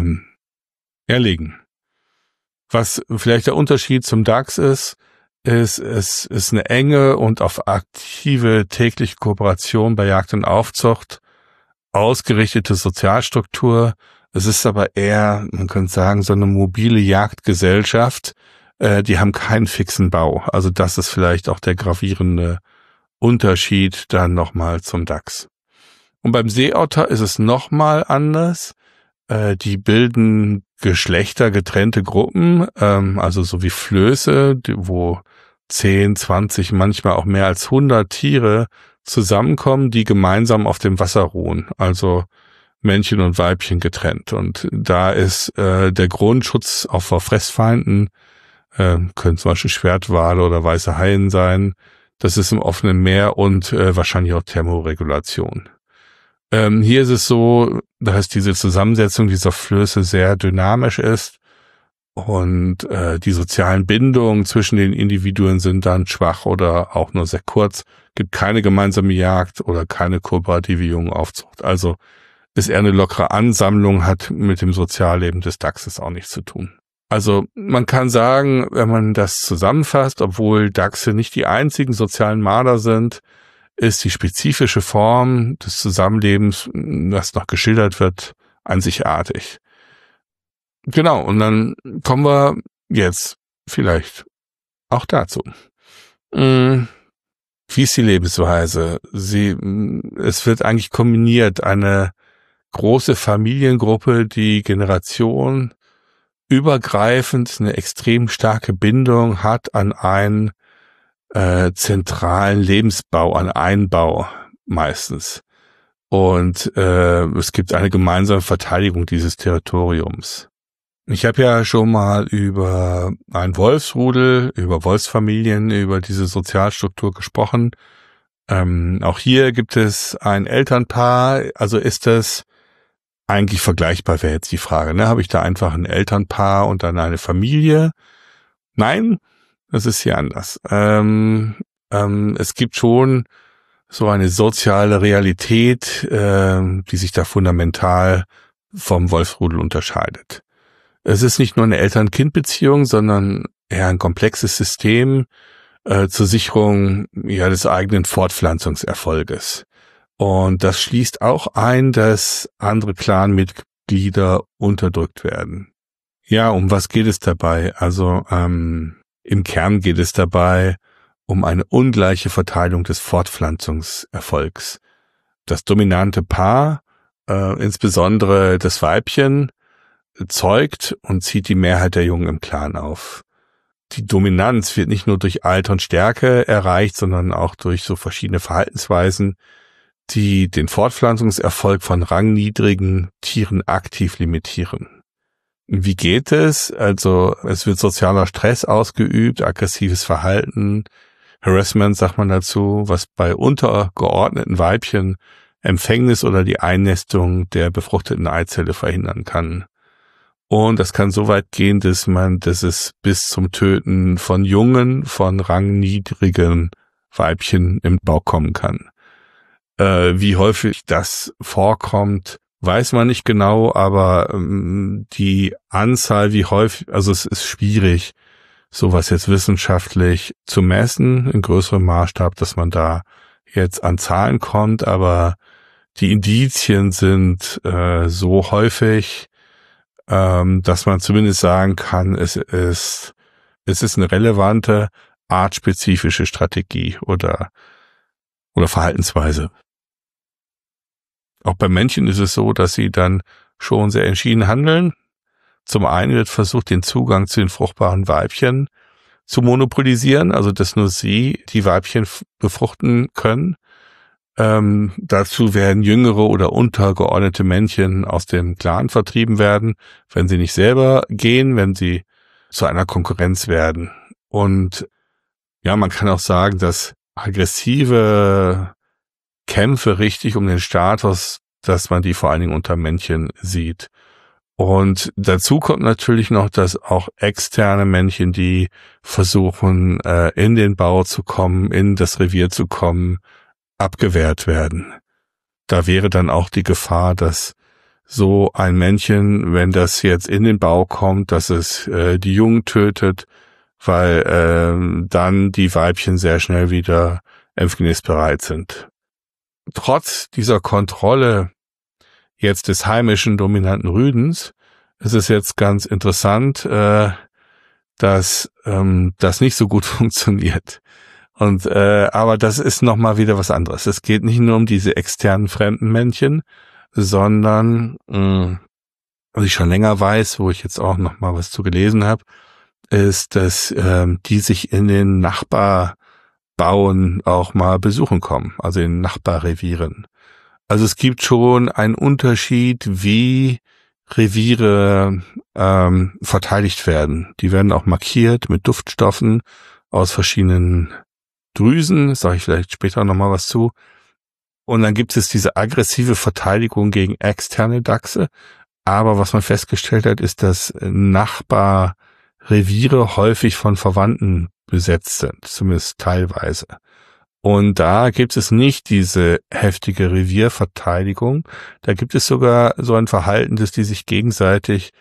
erlegen. Was vielleicht der Unterschied zum Dachs ist, es ist eine enge und auf aktive tägliche Kooperation bei Jagd und Aufzucht ausgerichtete Sozialstruktur. Es ist aber eher, man könnte sagen, so eine mobile Jagdgesellschaft. Die haben keinen fixen Bau. Also das ist vielleicht auch der gravierende Unterschied dann nochmal zum Dachs. Und beim Seeotter ist es nochmal anders. Die bilden geschlechtergetrennte Gruppen, also so wie Flöße, wo 10, 20, manchmal auch mehr als 100 Tiere zusammenkommen, die gemeinsam auf dem Wasser ruhen, also Männchen und Weibchen getrennt. Und da ist der Grundschutz auch vor Fressfeinden, können zum Beispiel Schwertwale oder weiße Haien sein, das ist im offenen Meer und wahrscheinlich auch Thermoregulation. Hier ist es so, dass diese Zusammensetzung dieser Flöße sehr dynamisch ist und die sozialen Bindungen zwischen den Individuen sind dann schwach oder auch nur sehr kurz. Gibt keine gemeinsame Jagd oder keine kooperative Jungenaufzucht. Also ist eher eine lockere Ansammlung, hat mit dem Sozialleben des Dachses auch nichts zu tun. Also man kann sagen, wenn man das zusammenfasst, obwohl Dachse nicht die einzigen sozialen Marder sind, ist die spezifische Form des Zusammenlebens, das noch geschildert wird, einzigartig. Genau, und dann kommen wir jetzt vielleicht auch dazu. Wie ist die Lebensweise? Es wird eigentlich kombiniert, eine große Familiengruppe, die Generation übergreifend eine extrem starke Bindung hat an einen zentralen Lebensbau, an Einbau meistens. Und es gibt eine gemeinsame Verteidigung dieses Territoriums. Ich habe ja schon mal über ein Wolfsrudel, über Wolfsfamilien, über diese Sozialstruktur gesprochen. Auch hier gibt es ein Elternpaar, also ist das eigentlich vergleichbar, wäre jetzt die Frage, ne? Habe ich da einfach ein Elternpaar und dann eine Familie? Nein, das ist hier anders. Es gibt schon so eine soziale Realität, die sich da fundamental vom Wolfsrudel unterscheidet. Es ist nicht nur eine Eltern-Kind-Beziehung, sondern eher ein komplexes System zur Sicherung des eigenen Fortpflanzungserfolges. Und das schließt auch ein, dass andere Clanmitglieder unterdrückt werden. Ja, um was geht es dabei? Also im Kern geht es dabei um eine ungleiche Verteilung des Fortpflanzungserfolgs. Das dominante Paar, insbesondere das Weibchen, zeugt und zieht die Mehrheit der Jungen im Clan auf. Die Dominanz wird nicht nur durch Alter und Stärke erreicht, sondern auch durch so verschiedene Verhaltensweisen, die den Fortpflanzungserfolg von rangniedrigen Tieren aktiv limitieren. Wie geht es? Also es wird sozialer Stress ausgeübt, aggressives Verhalten, Harassment sagt man dazu, was bei untergeordneten Weibchen Empfängnis oder die Einnestung der befruchteten Eizelle verhindern kann. Und das kann so weit gehen, dass es bis zum Töten von Jungen, von rangniedrigen Weibchen im Bau kommen kann. Wie häufig das vorkommt, weiß man nicht genau, aber die Anzahl, wie häufig, also es ist schwierig, sowas jetzt wissenschaftlich zu messen, in größerem Maßstab, dass man da jetzt an Zahlen kommt, aber die Indizien sind so häufig, dass man zumindest sagen kann, es ist eine relevante, artspezifische Strategie oder Verhaltensweise. Auch bei Männchen ist es so, dass sie dann schon sehr entschieden handeln. Zum einen wird versucht, den Zugang zu den fruchtbaren Weibchen zu monopolisieren, also dass nur sie die Weibchen befruchten können. Dazu werden jüngere oder untergeordnete Männchen aus dem Clan vertrieben werden, wenn sie nicht selber gehen, wenn sie zu einer Konkurrenz werden. Und ja, man kann auch sagen, dass aggressive Kämpfe richtig um den Status, dass man die vor allen Dingen unter Männchen sieht. Und dazu kommt natürlich noch, dass auch externe Männchen, die versuchen, in den Bau zu kommen, in das Revier zu kommen, abgewehrt werden. Da wäre dann auch die Gefahr, dass so ein Männchen, wenn das jetzt in den Bau kommt, dass es die Jungen tötet, weil dann die Weibchen sehr schnell wieder empfängnisbereit sind. Trotz dieser Kontrolle jetzt des heimischen dominanten Rüdens ist es jetzt ganz interessant, dass das nicht so gut funktioniert. Und aber das ist noch mal wieder was anderes. Es geht nicht nur um diese externen fremden Männchen, sondern was ich schon länger weiß, wo ich jetzt auch noch mal was zu gelesen habe, ist, dass die sich in den Nachbarbauen auch mal besuchen kommen, also in Nachbarrevieren. Also es gibt schon einen Unterschied, wie Reviere verteidigt werden. Die werden auch markiert mit Duftstoffen aus verschiedenen Drüsen, sage ich vielleicht später nochmal was zu. Und dann gibt es diese aggressive Verteidigung gegen externe Dachse. Aber was man festgestellt hat, ist, dass Nachbarreviere häufig von Verwandten besetzt sind, zumindest teilweise. Und da gibt es nicht diese heftige Revierverteidigung. Da gibt es sogar so ein Verhalten, dass die sich gegenseitig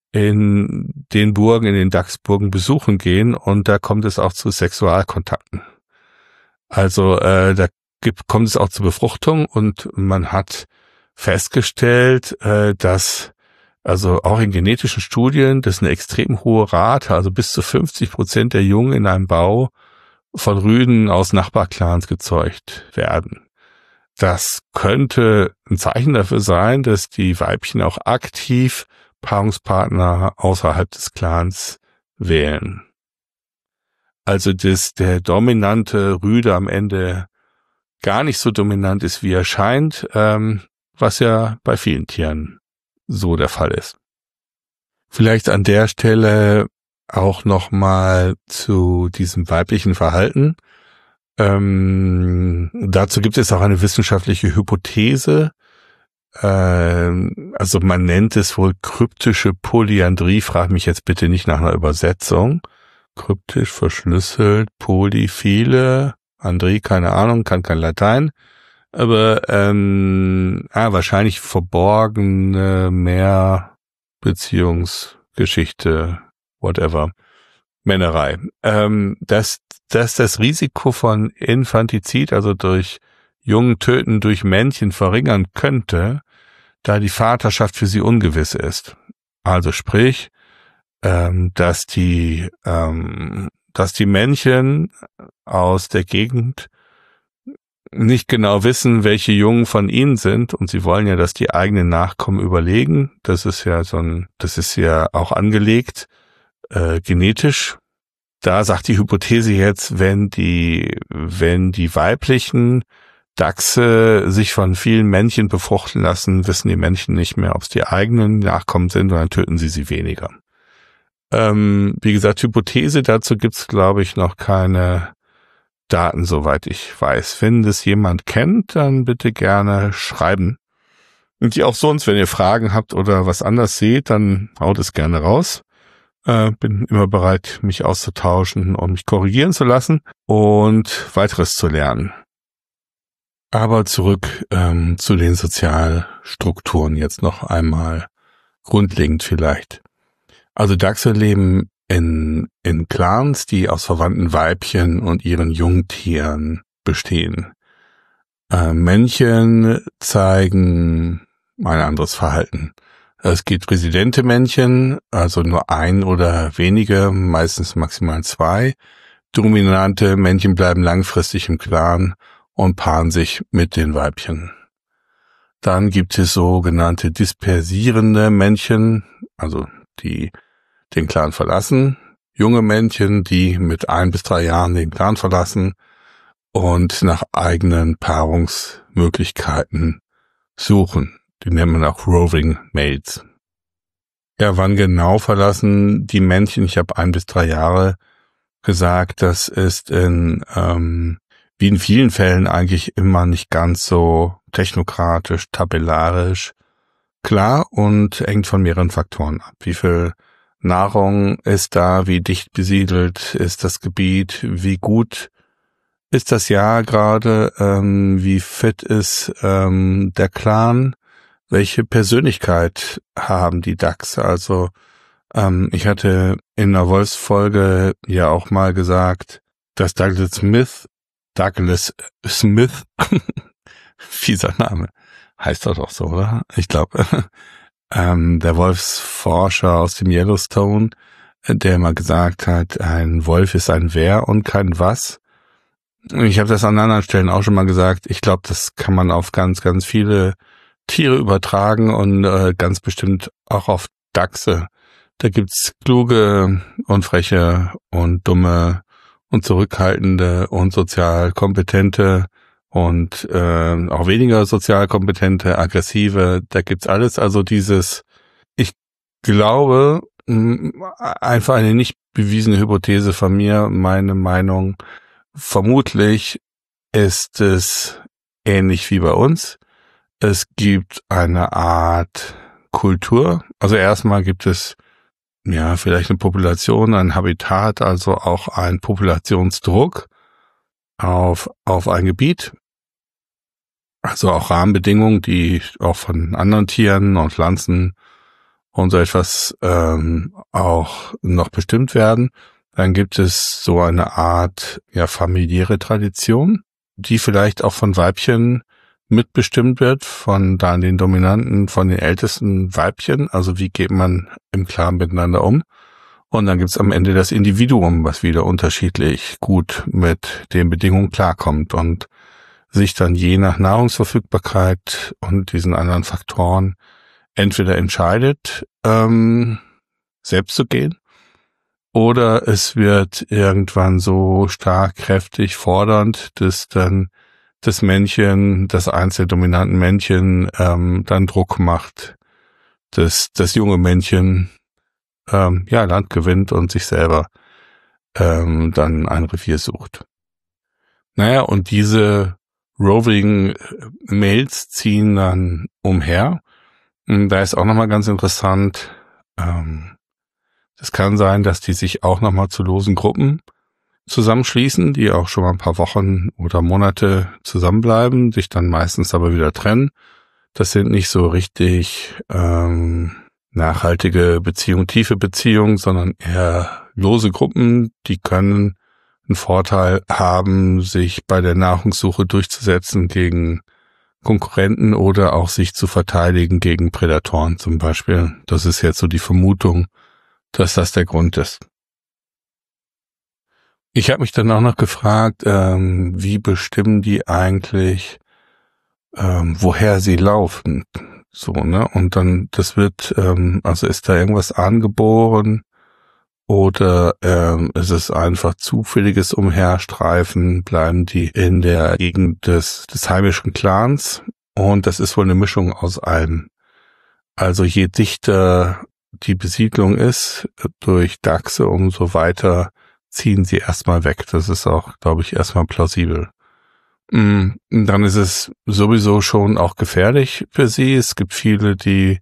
in den Burgen, in den Dachsburgen besuchen gehen, und da kommt es auch zu Sexualkontakten. Also kommt es auch zur Befruchtung, und man hat festgestellt, dass also auch in genetischen Studien, dass eine extrem hohe Rate, also bis zu 50% der Jungen in einem Bau von Rüden aus Nachbarclans gezeugt werden. Das könnte ein Zeichen dafür sein, dass die Weibchen auch aktiv Paarungspartner außerhalb des Clans wählen. Also dass der dominante Rüde am Ende gar nicht so dominant ist, wie er scheint, was ja bei vielen Tieren so der Fall ist. Vielleicht an der Stelle auch noch-mal zu diesem weiblichen Verhalten. Dazu gibt es auch eine wissenschaftliche Hypothese. Also man nennt es wohl kryptische Polyandrie. Frag mich jetzt bitte nicht nach einer Übersetzung. Kryptisch, verschlüsselt, poly, viele. André, keine Ahnung, kann kein Latein, aber wahrscheinlich verborgene Beziehungsgeschichte, whatever, Männerei. Dass das Risiko von Infantizid, also durch Jungen töten durch Männchen, verringern könnte, da die Vaterschaft für sie ungewiss ist. Also sprich, dass die Männchen aus der Gegend nicht genau wissen, welche Jungen von ihnen sind, und sie wollen ja, dass die eigenen Nachkommen überlegen. Das ist ja auch angelegt, genetisch. Da sagt die Hypothese jetzt, wenn die weiblichen Dachse sich von vielen Männchen befruchten lassen, wissen die Männchen nicht mehr, ob es die eigenen Nachkommen sind, und dann töten sie weniger. Wie gesagt, Hypothese dazu gibt's, glaube ich, noch keine Daten, soweit ich weiß. Wenn das jemand kennt, dann bitte gerne schreiben. Und auch sonst, wenn ihr Fragen habt oder was anders seht, dann haut es gerne raus. Bin immer bereit, mich auszutauschen und mich korrigieren zu lassen und weiteres zu lernen. Aber zurück zu den Sozialstrukturen jetzt noch einmal grundlegend vielleicht. Also Dachse leben in Clans, die aus verwandten Weibchen und ihren Jungtieren bestehen. Männchen zeigen ein anderes Verhalten. Es gibt residente Männchen, also nur ein oder wenige, meistens maximal 2. Dominante Männchen bleiben langfristig im Clan und paaren sich mit den Weibchen. Dann gibt es sogenannte dispersierende Männchen, also die den Clan verlassen, junge Männchen, die mit 1 bis 3 Jahren den Clan verlassen und nach eigenen Paarungsmöglichkeiten suchen. Die nennt man auch Roving Males. Ja, wann genau verlassen die Männchen? Ich habe 1 bis 3 Jahre gesagt, das ist wie in vielen Fällen eigentlich immer nicht ganz so technokratisch, tabellarisch klar und hängt von mehreren Faktoren ab. Wie viel Nahrung ist da, wie dicht besiedelt ist das Gebiet, wie gut ist das Jahr gerade, wie fit ist der Clan, welche Persönlichkeit haben die Dachse. Also ich hatte in einer Wolfsfolge ja auch mal gesagt, dass Douglas Smith, fieser Name, heißt doch so, oder? Ich glaube, der Wolfsforscher aus dem Yellowstone, der mal gesagt hat, ein Wolf ist ein Wer und kein Was. Ich habe das an anderen Stellen auch schon mal gesagt. Ich glaube, das kann man auf ganz, ganz viele Tiere übertragen und ganz bestimmt auch auf Dachse. Da gibt's kluge und freche und dumme und zurückhaltende und sozial kompetente und auch weniger sozial kompetente, aggressive, da gibt's alles. Also ich glaube, einfach eine nicht bewiesene Hypothese von mir, meine Meinung, vermutlich ist es ähnlich wie bei uns. Es gibt eine Art Kultur. Also erstmal gibt es ja vielleicht eine Population, ein Habitat, also auch ein Populationsdruck auf ein Gebiet. Also auch Rahmenbedingungen, die auch von anderen Tieren und Pflanzen und so etwas auch noch bestimmt werden. Dann gibt es so eine Art familiäre Tradition, die vielleicht auch von Weibchen mitbestimmt wird, von den Dominanten, von den ältesten Weibchen. Also wie geht man im Clan miteinander um? Und dann gibt's am Ende das Individuum, was wieder unterschiedlich gut mit den Bedingungen klarkommt und sich dann je nach Nahrungsverfügbarkeit und diesen anderen Faktoren entweder entscheidet, selbst zu gehen, oder es wird irgendwann so stark, kräftig, fordernd, dass dann das Männchen, das eins der dominanten Männchen, dann Druck macht, dass das junge Männchen Land gewinnt und sich selber dann ein Revier sucht. Naja, und diese Roving Males ziehen dann umher. Und da ist auch nochmal ganz interessant, es kann sein, dass die sich auch nochmal zu losen Gruppen zusammenschließen, die auch schon mal ein paar Wochen oder Monate zusammenbleiben, sich dann meistens aber wieder trennen. Das sind nicht so richtig nachhaltige Beziehungen, tiefe Beziehungen, sondern eher lose Gruppen, die können einen Vorteil haben, sich bei der Nahrungssuche durchzusetzen gegen Konkurrenten oder auch sich zu verteidigen gegen Prädatoren zum Beispiel. Das ist jetzt so die Vermutung, dass das der Grund ist. Ich habe mich dann auch noch gefragt, wie bestimmen die eigentlich, woher sie laufen, so, ne? Und dann, das wird, also ist da irgendwas angeboren oder ist es einfach zufälliges Umherstreifen, bleiben die in der Gegend des heimischen Clans? Und das ist wohl eine Mischung aus allem. Also je dichter die Besiedlung ist durch Dachse, umso weiter ziehen sie erstmal weg. Das ist auch, glaube ich, erstmal plausibel. Dann ist es sowieso schon auch gefährlich für sie. Es gibt viele, die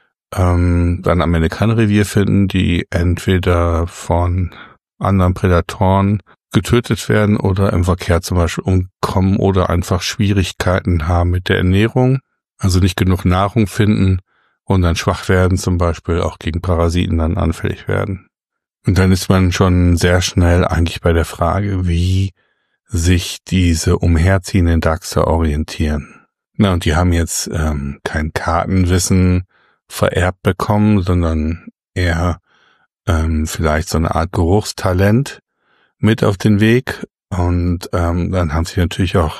dann am Ende kein Revier finden, die entweder von anderen Prädatoren getötet werden oder im Verkehr zum Beispiel umkommen oder einfach Schwierigkeiten haben mit der Ernährung, also nicht genug Nahrung finden und dann schwach werden, zum Beispiel auch gegen Parasiten dann anfällig werden. Und dann ist man schon sehr schnell eigentlich bei der Frage, wie sich diese umherziehenden Dachse orientieren. Na, und die haben jetzt kein Kartenwissen vererbt bekommen, sondern eher vielleicht so eine Art Geruchstalent mit auf den Weg. Und dann haben sie natürlich auch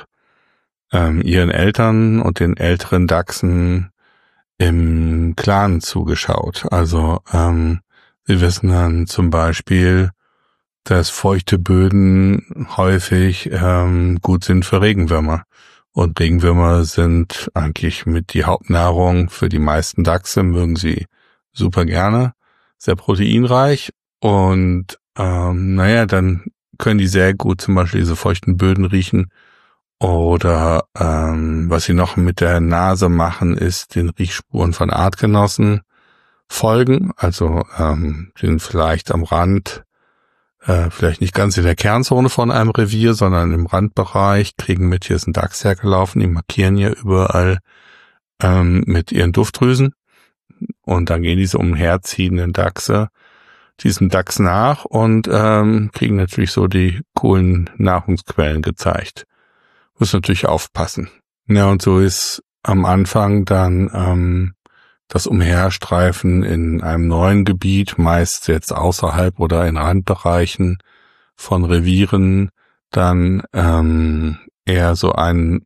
ihren Eltern und den älteren Dachsen im Clan zugeschaut. Also sie wissen dann zum Beispiel, dass feuchte Böden häufig gut sind für Regenwürmer. Und Regenwürmer sind eigentlich mit die Hauptnahrung für die meisten Dachse, mögen sie super gerne, sehr proteinreich. Und dann können die sehr gut zum Beispiel diese feuchten Böden riechen. Oder was sie noch mit der Nase machen, ist den Riechspuren von Artgenossen folgen. Also sind vielleicht am Rand, vielleicht nicht ganz in der Kernzone von einem Revier, sondern im Randbereich, kriegen mit, hier ist ein Dachs hergelaufen, die markieren hier überall mit ihren Duftdrüsen. Und dann gehen diese umherziehenden Dachse diesem Dachs nach und kriegen natürlich so die coolen Nahrungsquellen gezeigt. Muss natürlich aufpassen. Ja, und so ist am Anfang dann das Umherstreifen in einem neuen Gebiet, meist jetzt außerhalb oder in Randbereichen von Revieren, dann eher so ein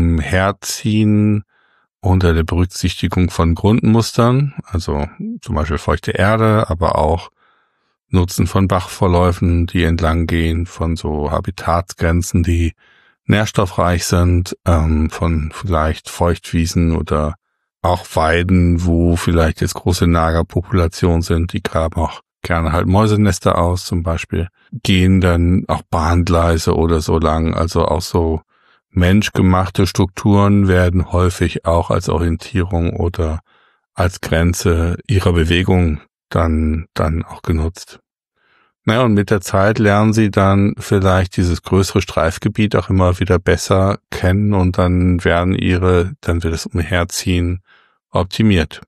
Umherziehen unter der Berücksichtigung von Grundmustern, also zum Beispiel feuchte Erde, aber auch Nutzen von Bachvorläufen, die entlang gehen, von so Habitatsgrenzen, die nährstoffreich sind, von vielleicht Feuchtwiesen oder auch Weiden, wo vielleicht jetzt große Nagerpopulationen sind, die graben auch gerne halt Mäusenester aus zum Beispiel, gehen dann auch Bahngleise oder so lang, also auch so menschgemachte Strukturen werden häufig auch als Orientierung oder als Grenze ihrer Bewegung dann auch genutzt. Naja, und mit der Zeit lernen sie dann vielleicht dieses größere Streifgebiet auch immer wieder besser kennen und dann wird das Umherziehen optimiert.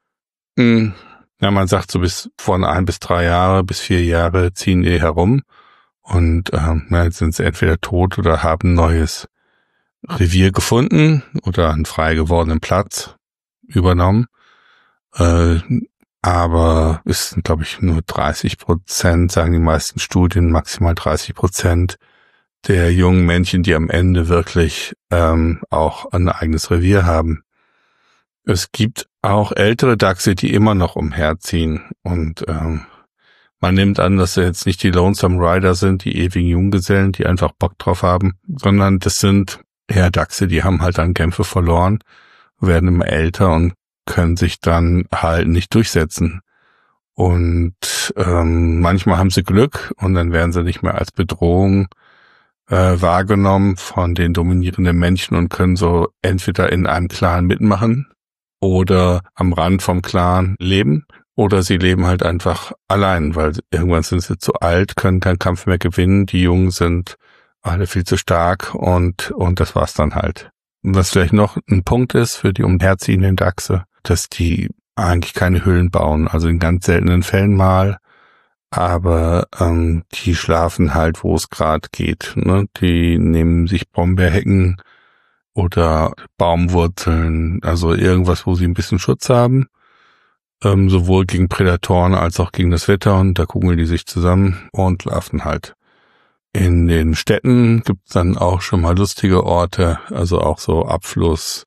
Ja, man sagt so bis von 1 bis 3 Jahre, bis 4 Jahre ziehen die herum und jetzt sind sie entweder tot oder haben ein neues Revier gefunden oder einen frei gewordenen Platz übernommen. Aber es sind, glaube ich, nur 30%, sagen die meisten Studien, maximal 30% der jungen Männchen, die am Ende wirklich auch ein eigenes Revier haben. Es gibt auch ältere Dachse, die immer noch umherziehen und man nimmt an, dass sie jetzt nicht die Lonesome Rider sind, die ewigen Junggesellen, die einfach Bock drauf haben, sondern das sind eher Dachse, die haben halt dann Kämpfe verloren, werden immer älter und können sich dann halt nicht durchsetzen. Und manchmal haben sie Glück und dann werden sie nicht mehr als Bedrohung wahrgenommen von den dominierenden Männchen und können so entweder in einem Clan mitmachen oder am Rand vom Clan leben. Oder sie leben halt einfach allein, weil irgendwann sind sie zu alt, können keinen Kampf mehr gewinnen, die Jungen sind alle viel zu stark und das war's dann halt. Und was vielleicht noch ein Punkt ist für die umherziehenden Dachse, dass die eigentlich keine Höhlen bauen, also in ganz seltenen Fällen mal, aber die schlafen halt, wo es gerade geht. Ne? Die nehmen sich Brombeerhecken oder Baumwurzeln, also irgendwas, wo sie ein bisschen Schutz haben, sowohl gegen Prädatoren als auch gegen das Wetter, und da kugeln die sich zusammen und schlafen halt. In den Städten gibt's dann auch schon mal lustige Orte, also auch so Abfluss,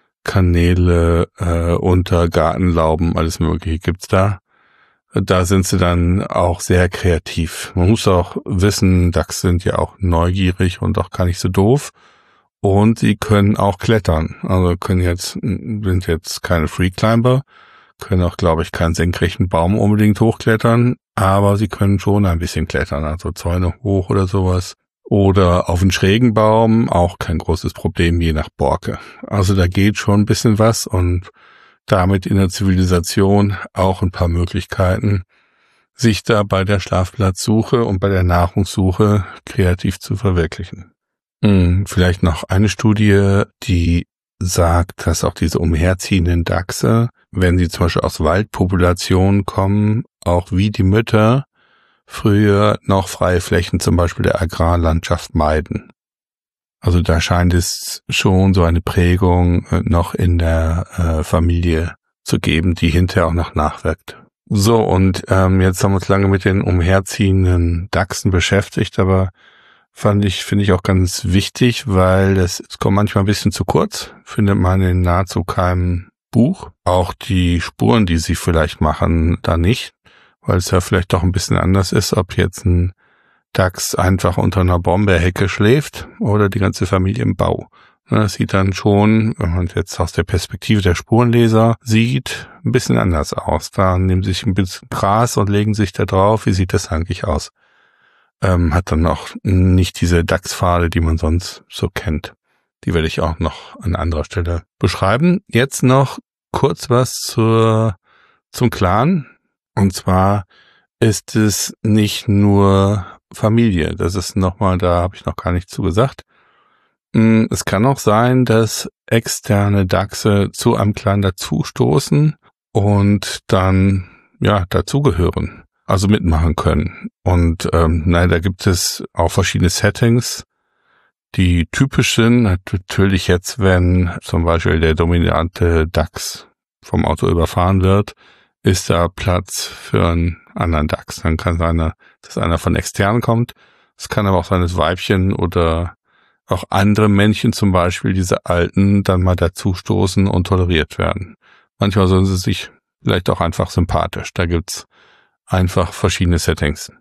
Kanäle, unter Gartenlauben, alles Mögliche gibt's da. Da sind sie dann auch sehr kreativ. Man muss auch wissen, Dachse sind ja auch neugierig und auch gar nicht so doof. Und sie können auch klettern. Also sind jetzt keine Freeclimber, können auch, glaube ich, keinen senkrechten Baum unbedingt hochklettern, aber sie können schon ein bisschen klettern, also Zäune hoch oder sowas. Oder auf einen schrägen Baum, auch kein großes Problem, je nach Borke. Also da geht schon ein bisschen was und damit in der Zivilisation auch ein paar Möglichkeiten, sich da bei der Schlafplatzsuche und bei der Nahrungssuche kreativ zu verwirklichen. Vielleicht noch eine Studie, die sagt, dass auch diese umherziehenden Dachse, wenn sie zum Beispiel aus Waldpopulationen kommen, auch wie die Mütter früher noch freie Flächen zum Beispiel der Agrarlandschaft meiden. Also da scheint es schon so eine Prägung noch in der Familie zu geben, die hinterher auch noch nachwirkt. So, und jetzt haben wir uns lange mit den umherziehenden Dachsen beschäftigt, aber finde ich auch ganz wichtig, weil es kommt manchmal ein bisschen zu kurz, findet man in nahezu keinem Buch. Auch die Spuren, die sie vielleicht machen, da nicht, weil es ja vielleicht doch ein bisschen anders ist, ob jetzt ein Dachs einfach unter einer Brombeerhecke schläft oder die ganze Familie im Bau. Das sieht dann schon, wenn man jetzt aus der Perspektive der Spurenleser sieht, ein bisschen anders aus. Da nehmen sie sich ein bisschen Gras und legen sich da drauf. Wie sieht das eigentlich aus? Hat dann auch nicht diese Dachspfade, die man sonst so kennt. Die werde ich auch noch an anderer Stelle beschreiben. Jetzt noch kurz was zum Clan. Und zwar ist es nicht nur Familie. Das ist nochmal, da habe ich noch gar nichts zu gesagt. Es kann auch sein, dass externe Dachse zu einem Clan dazustoßen und dann, ja, dazugehören. Also mitmachen können. Und da gibt es auch verschiedene Settings. Die typischen, natürlich jetzt, wenn zum Beispiel der dominante Dachs vom Auto überfahren wird, ist da Platz für einen anderen Dachs. Dann kann sein, dass einer von extern kommt. Es kann aber auch sein, dass Weibchen oder auch andere Männchen, zum Beispiel diese alten, dann mal dazustoßen und toleriert werden. Manchmal sind sie sich vielleicht auch einfach sympathisch. Da gibt's einfach verschiedene Settings.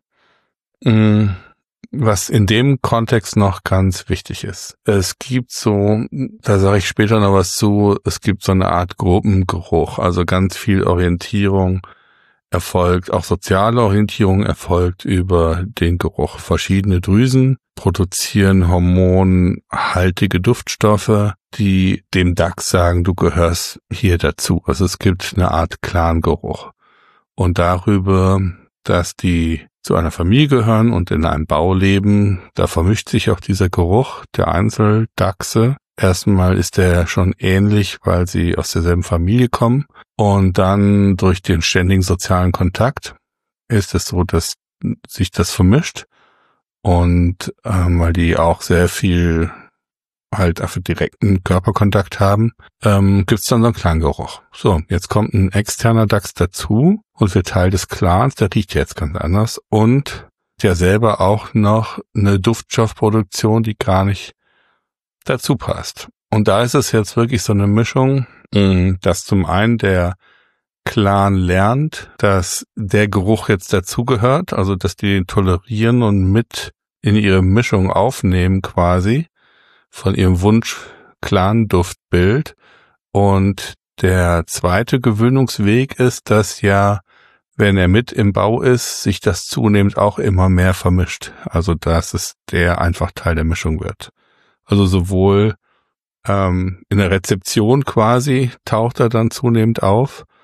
Was in dem Kontext noch ganz wichtig ist. Es gibt so, da sage ich später noch was zu, es gibt so eine Art Gruppengeruch, also ganz viel Orientierung erfolgt, auch soziale Orientierung erfolgt über den Geruch. Verschiedene Drüsen produzieren hormonhaltige Duftstoffe, die dem Dachs sagen, du gehörst hier dazu. Also es gibt eine Art Clangeruch. Und darüber, dass die zu einer Familie gehören und in einem Bau leben, da vermischt sich auch dieser Geruch der Einzeldachse. Erstmal ist der schon ähnlich, weil sie aus derselben Familie kommen. Und dann durch den ständigen sozialen Kontakt ist es so, dass sich das vermischt. Und weil die auch sehr viel halt einfach direkten Körperkontakt haben, gibt's dann so einen Clangeruch. So, jetzt kommt ein externer Dachs dazu und wird Teil des Clans, der riecht jetzt ganz anders und der selber auch noch eine Duftstoffproduktion, die gar nicht dazu passt. Und da ist es jetzt wirklich so eine Mischung, dass zum einen der Clan lernt, dass der Geruch jetzt dazugehört, also dass die den tolerieren und mit in ihre Mischung aufnehmen quasi, von ihrem Wunsch-Clan-Duftbild. Und der zweite Gewöhnungsweg ist, dass ja, wenn er mit im Bau ist, sich das zunehmend auch immer mehr vermischt. Also dass es der einfach Teil der Mischung wird. Also sowohl in der Rezeption quasi taucht er dann zunehmend auf,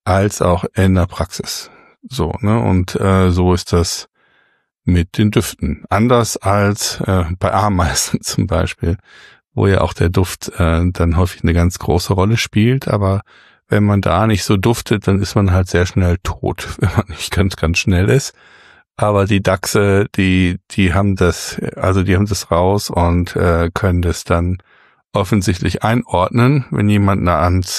als auch in der Praxis. So, ne? Und so ist das mit den Düften. Anders als bei Ameisen zum Beispiel, wo ja auch der Duft dann häufig eine ganz große Rolle spielt. Aber wenn man da nicht so duftet, dann ist man halt sehr schnell tot, wenn man nicht ganz, ganz schnell ist. Aber die Dachse, die haben das, also die haben das raus und können das dann offensichtlich einordnen, wenn jemand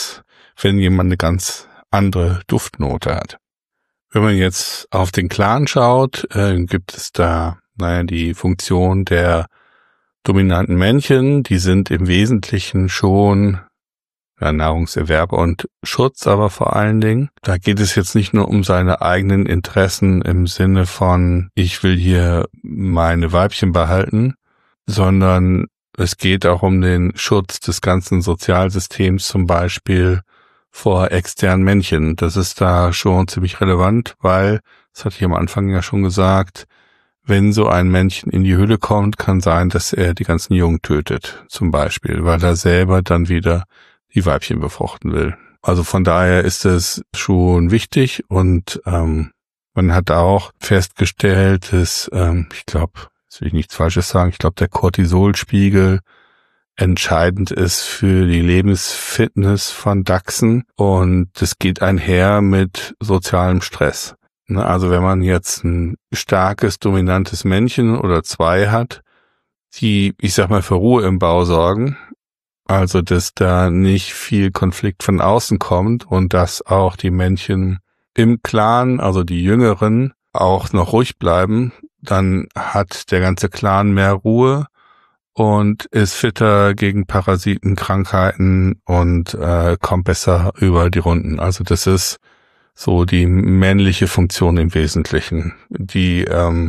eine ganz andere Duftnote hat. Wenn man jetzt auf den Clan schaut, gibt es da, die Funktion der dominanten Männchen, die sind im Wesentlichen schon Nahrungserwerb und Schutz, aber vor allen Dingen, da geht es jetzt nicht nur um seine eigenen Interessen im Sinne von, ich will hier meine Weibchen behalten, sondern es geht auch um den Schutz des ganzen Sozialsystems, zum Beispiel vor externen Männchen. Das ist da schon ziemlich relevant, weil, das hatte ich am Anfang ja schon gesagt, wenn so ein Männchen in die Höhle kommt, kann sein, dass er die ganzen Jungen tötet, zum Beispiel, weil er selber dann wieder die Weibchen befruchten will. Also von daher ist es schon wichtig und man hat auch festgestellt, dass, ich glaube, jetzt will ich nichts Falsches sagen, ich glaube, der Cortisolspiegel entscheidend ist für die Lebensfitness von Dachsen und das geht einher mit sozialem Stress. Also wenn man jetzt ein starkes, dominantes Männchen oder zwei hat, die, ich sag mal, für Ruhe im Bau sorgen, also dass da nicht viel Konflikt von außen kommt und dass auch die Männchen im Clan, also die Jüngeren, auch noch ruhig bleiben, dann hat der ganze Clan mehr Ruhe und ist fitter gegen Parasiten, Krankheiten und kommt besser über die Runden. Also das ist so die männliche Funktion im Wesentlichen. Die,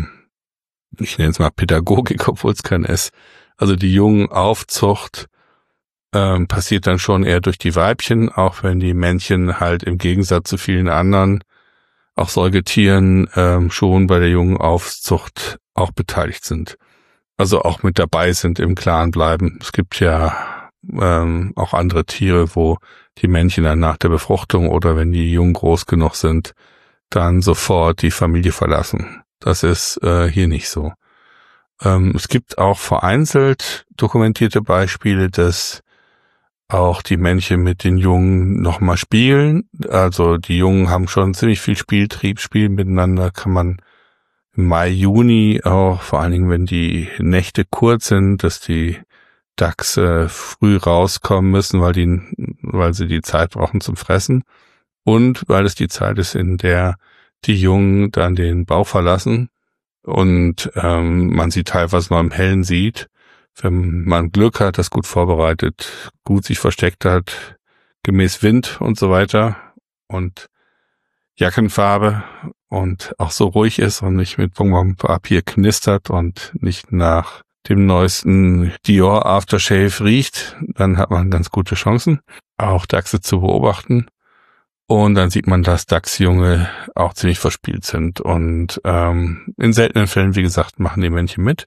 ich nenne es mal Pädagogik, obwohl es kein ist. Also die Jungenaufzucht passiert dann schon eher durch die Weibchen, auch wenn die Männchen halt im Gegensatz zu vielen anderen, auch Säugetieren, schon bei der Jungenaufzucht auch beteiligt sind. Also auch mit dabei sind, im Clan bleiben. Es gibt ja auch andere Tiere, wo die Männchen dann nach der Befruchtung oder wenn die Jungen groß genug sind, dann sofort die Familie verlassen. Das ist hier nicht so. Es gibt auch vereinzelt dokumentierte Beispiele, dass auch die Männchen mit den Jungen nochmal spielen. Also die Jungen haben schon ziemlich viel Spieltrieb, spielen miteinander, kann man im Mai, Juni auch, vor allen Dingen, wenn die Nächte kurz sind, dass die Dachse früh rauskommen müssen, weil sie die Zeit brauchen zum Fressen und weil es die Zeit ist, in der die Jungen dann den Bau verlassen und man sie teilweise noch im Hellen sieht. Wenn man Glück hat, das gut vorbereitet, gut sich versteckt hat, gemäß Wind und so weiter und Jackenfarbe und auch so ruhig ist und nicht mit Bonbonpapier knistert und nicht nach dem neuesten Dior Aftershave riecht, dann hat man ganz gute Chancen, auch Dachse zu beobachten. Und dann sieht man, dass Dachsjunge auch ziemlich verspielt sind. Und in seltenen Fällen, wie gesagt, machen die Männchen mit.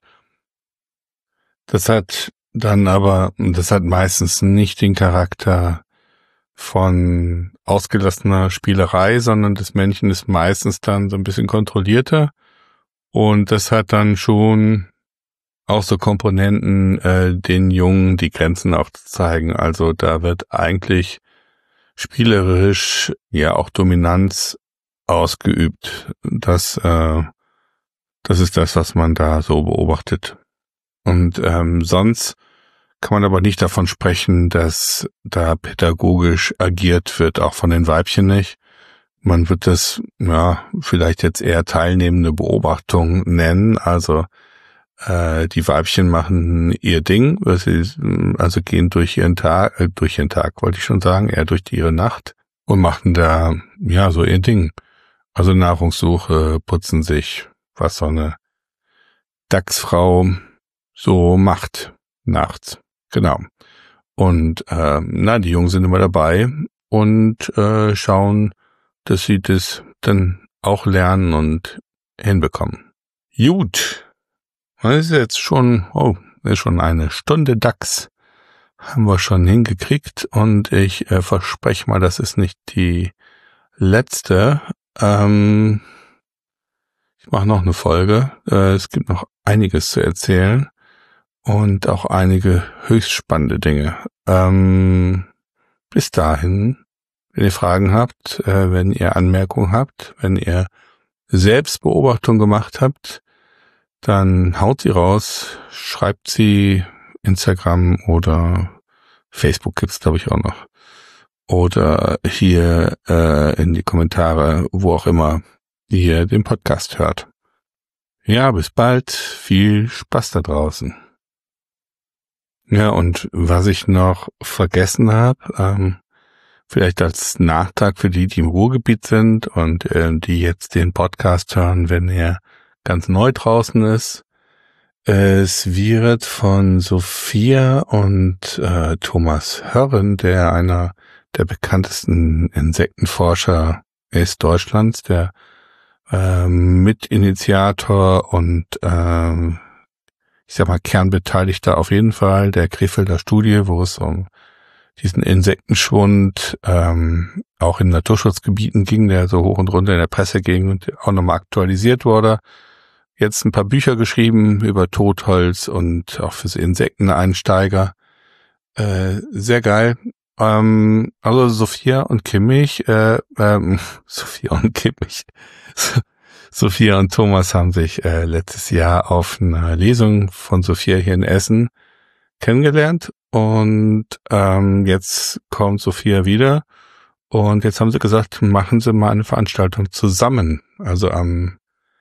Das hat meistens nicht den Charakter von ausgelassener Spielerei, sondern das Männchen ist meistens dann so ein bisschen kontrollierter. Und das hat dann schon auch so Komponenten, den Jungen die Grenzen aufzuzeigen. Also da wird eigentlich spielerisch ja auch Dominanz ausgeübt. Das ist das, was man da so beobachtet. Und sonst kann man aber nicht davon sprechen, dass da pädagogisch agiert wird, auch von den Weibchen nicht. Man wird das vielleicht jetzt eher teilnehmende Beobachtung nennen. Also die Weibchen machen ihr Ding, also gehen durch ihren Tag, wollte ich schon sagen, eher durch ihre Nacht und machen da so ihr Ding. Also Nahrungssuche, putzen sich, was so eine Dachsfrau so macht nachts. Genau. Und die Jungen sind immer dabei und schauen, dass sie das dann auch lernen und hinbekommen. Gut. Das ist jetzt schon eine Stunde Dachs. Haben wir schon hingekriegt und ich verspreche mal, das ist nicht die letzte. Ich mache noch eine Folge. Es gibt noch einiges zu erzählen und auch einige höchst spannende Dinge. Bis dahin, wenn ihr Fragen habt, wenn ihr Anmerkungen habt, wenn ihr Selbstbeobachtung gemacht habt, dann haut sie raus, schreibt sie, Instagram oder Facebook gibt's glaube ich auch noch. Oder hier in die Kommentare, wo auch immer ihr den Podcast hört. Ja, bis bald. Viel Spaß da draußen. Ja, und was ich noch vergessen habe, vielleicht als Nachtrag für die im Ruhrgebiet sind und die jetzt den Podcast hören, wenn er ganz neu draußen ist. Es wird von Sophia und Thomas Hörren, der einer der bekanntesten Insektenforscher ist Deutschlands, der Mitinitiator und ich sag mal Kernbeteiligter auf jeden Fall der Krefelder Studie, wo es um diesen Insektenschwund auch in Naturschutzgebieten ging, der so hoch und runter in der Presse ging und auch nochmal aktualisiert wurde. Jetzt ein paar Bücher geschrieben über Totholz und auch für Insekteneinsteiger. Sehr geil. Also Sophia und Thomas haben sich letztes Jahr auf einer Lesung von Sophia hier in Essen kennengelernt und jetzt kommt Sophia wieder und jetzt haben sie gesagt, machen Sie mal eine Veranstaltung zusammen. Also am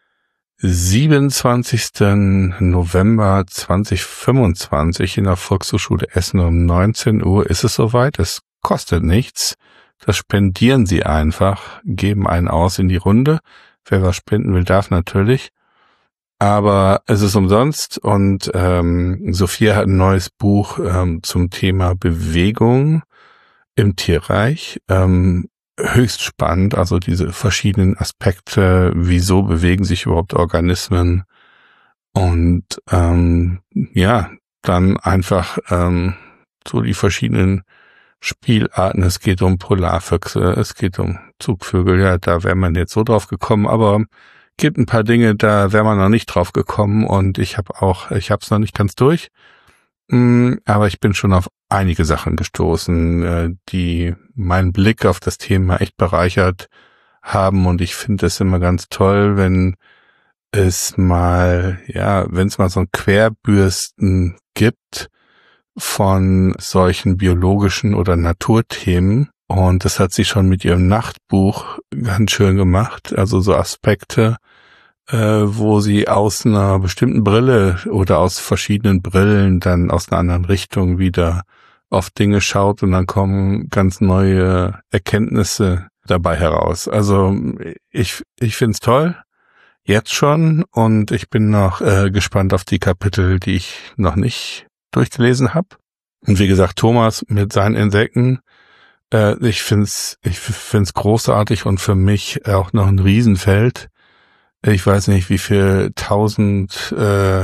27. November 2025 in der Volkshochschule Essen um 19 Uhr ist es soweit. Es kostet nichts. Das spendieren Sie einfach, geben einen aus in die Runde. Wer was spenden will, darf natürlich. Aber es ist umsonst und Sophia hat ein neues Buch zum Thema Bewegung im Tierreich. Höchst spannend, also diese verschiedenen Aspekte, wieso bewegen sich überhaupt Organismen und ja, dann einfach so die verschiedenen Spielarten. Es geht um Polarfüchse, es geht um Zugvögel, ja, da wäre man jetzt so drauf gekommen, aber gibt ein paar Dinge, da wäre man noch nicht drauf gekommen und ich hab's noch nicht ganz durch, aber ich bin schon auf einige Sachen gestoßen, die meinen Blick auf das Thema echt bereichert haben und ich finde es immer ganz toll, wenn es mal so ein Querbürsten gibt von solchen biologischen oder Naturthemen und das hat sie schon mit ihrem Nachtbuch ganz schön gemacht, also so Aspekte, wo sie aus einer bestimmten Brille oder aus verschiedenen Brillen dann aus einer anderen Richtung wieder auf Dinge schaut und dann kommen ganz neue Erkenntnisse dabei heraus. Also ich find's toll, jetzt schon, und ich bin noch gespannt auf die Kapitel, die ich noch nicht durchgelesen habe. Und wie gesagt, Thomas mit seinen Insekten, ich find's großartig und für mich auch noch ein Riesenfeld. Ich weiß nicht, wie viel 1000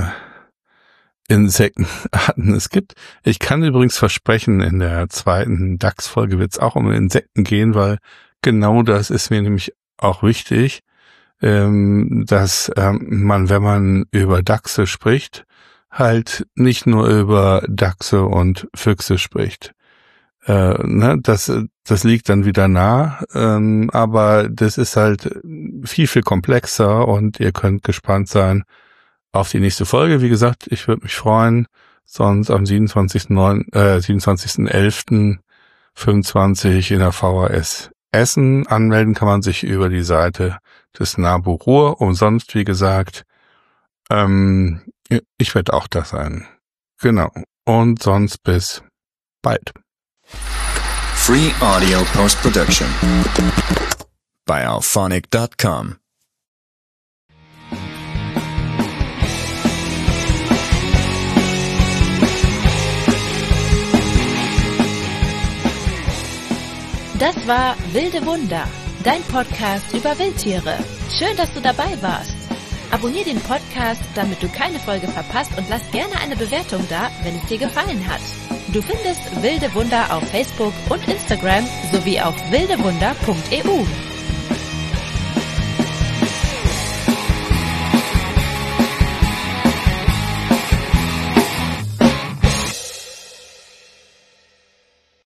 Insektenarten es gibt. Ich kann übrigens versprechen, in der zweiten DAX-Folge wird es auch um Insekten gehen, weil genau das ist mir nämlich auch wichtig, dass man, wenn man über Dachse spricht, halt nicht nur über Dachse und Füchse spricht. Das liegt dann wieder nah, aber das ist halt viel, viel komplexer und ihr könnt gespannt sein auf die nächste Folge. Wie gesagt, ich würde mich freuen, sonst am 27.11.25 in der VHS Essen. Anmelden kann man sich über die Seite des NABU Ruhr. Umsonst, wie gesagt, ich werde auch da sein. Genau. Und sonst bis bald. Free Audio Post-Production by Alphonic.com. Das war Wilde Wunder, dein Podcast über Wildtiere. Schön, dass du dabei warst. Abonnier den Podcast, damit du keine Folge verpasst, und lass gerne eine Bewertung da, wenn es dir gefallen hat. Du findest Wilde Wunder auf Facebook und Instagram sowie auf wildewunder.eu.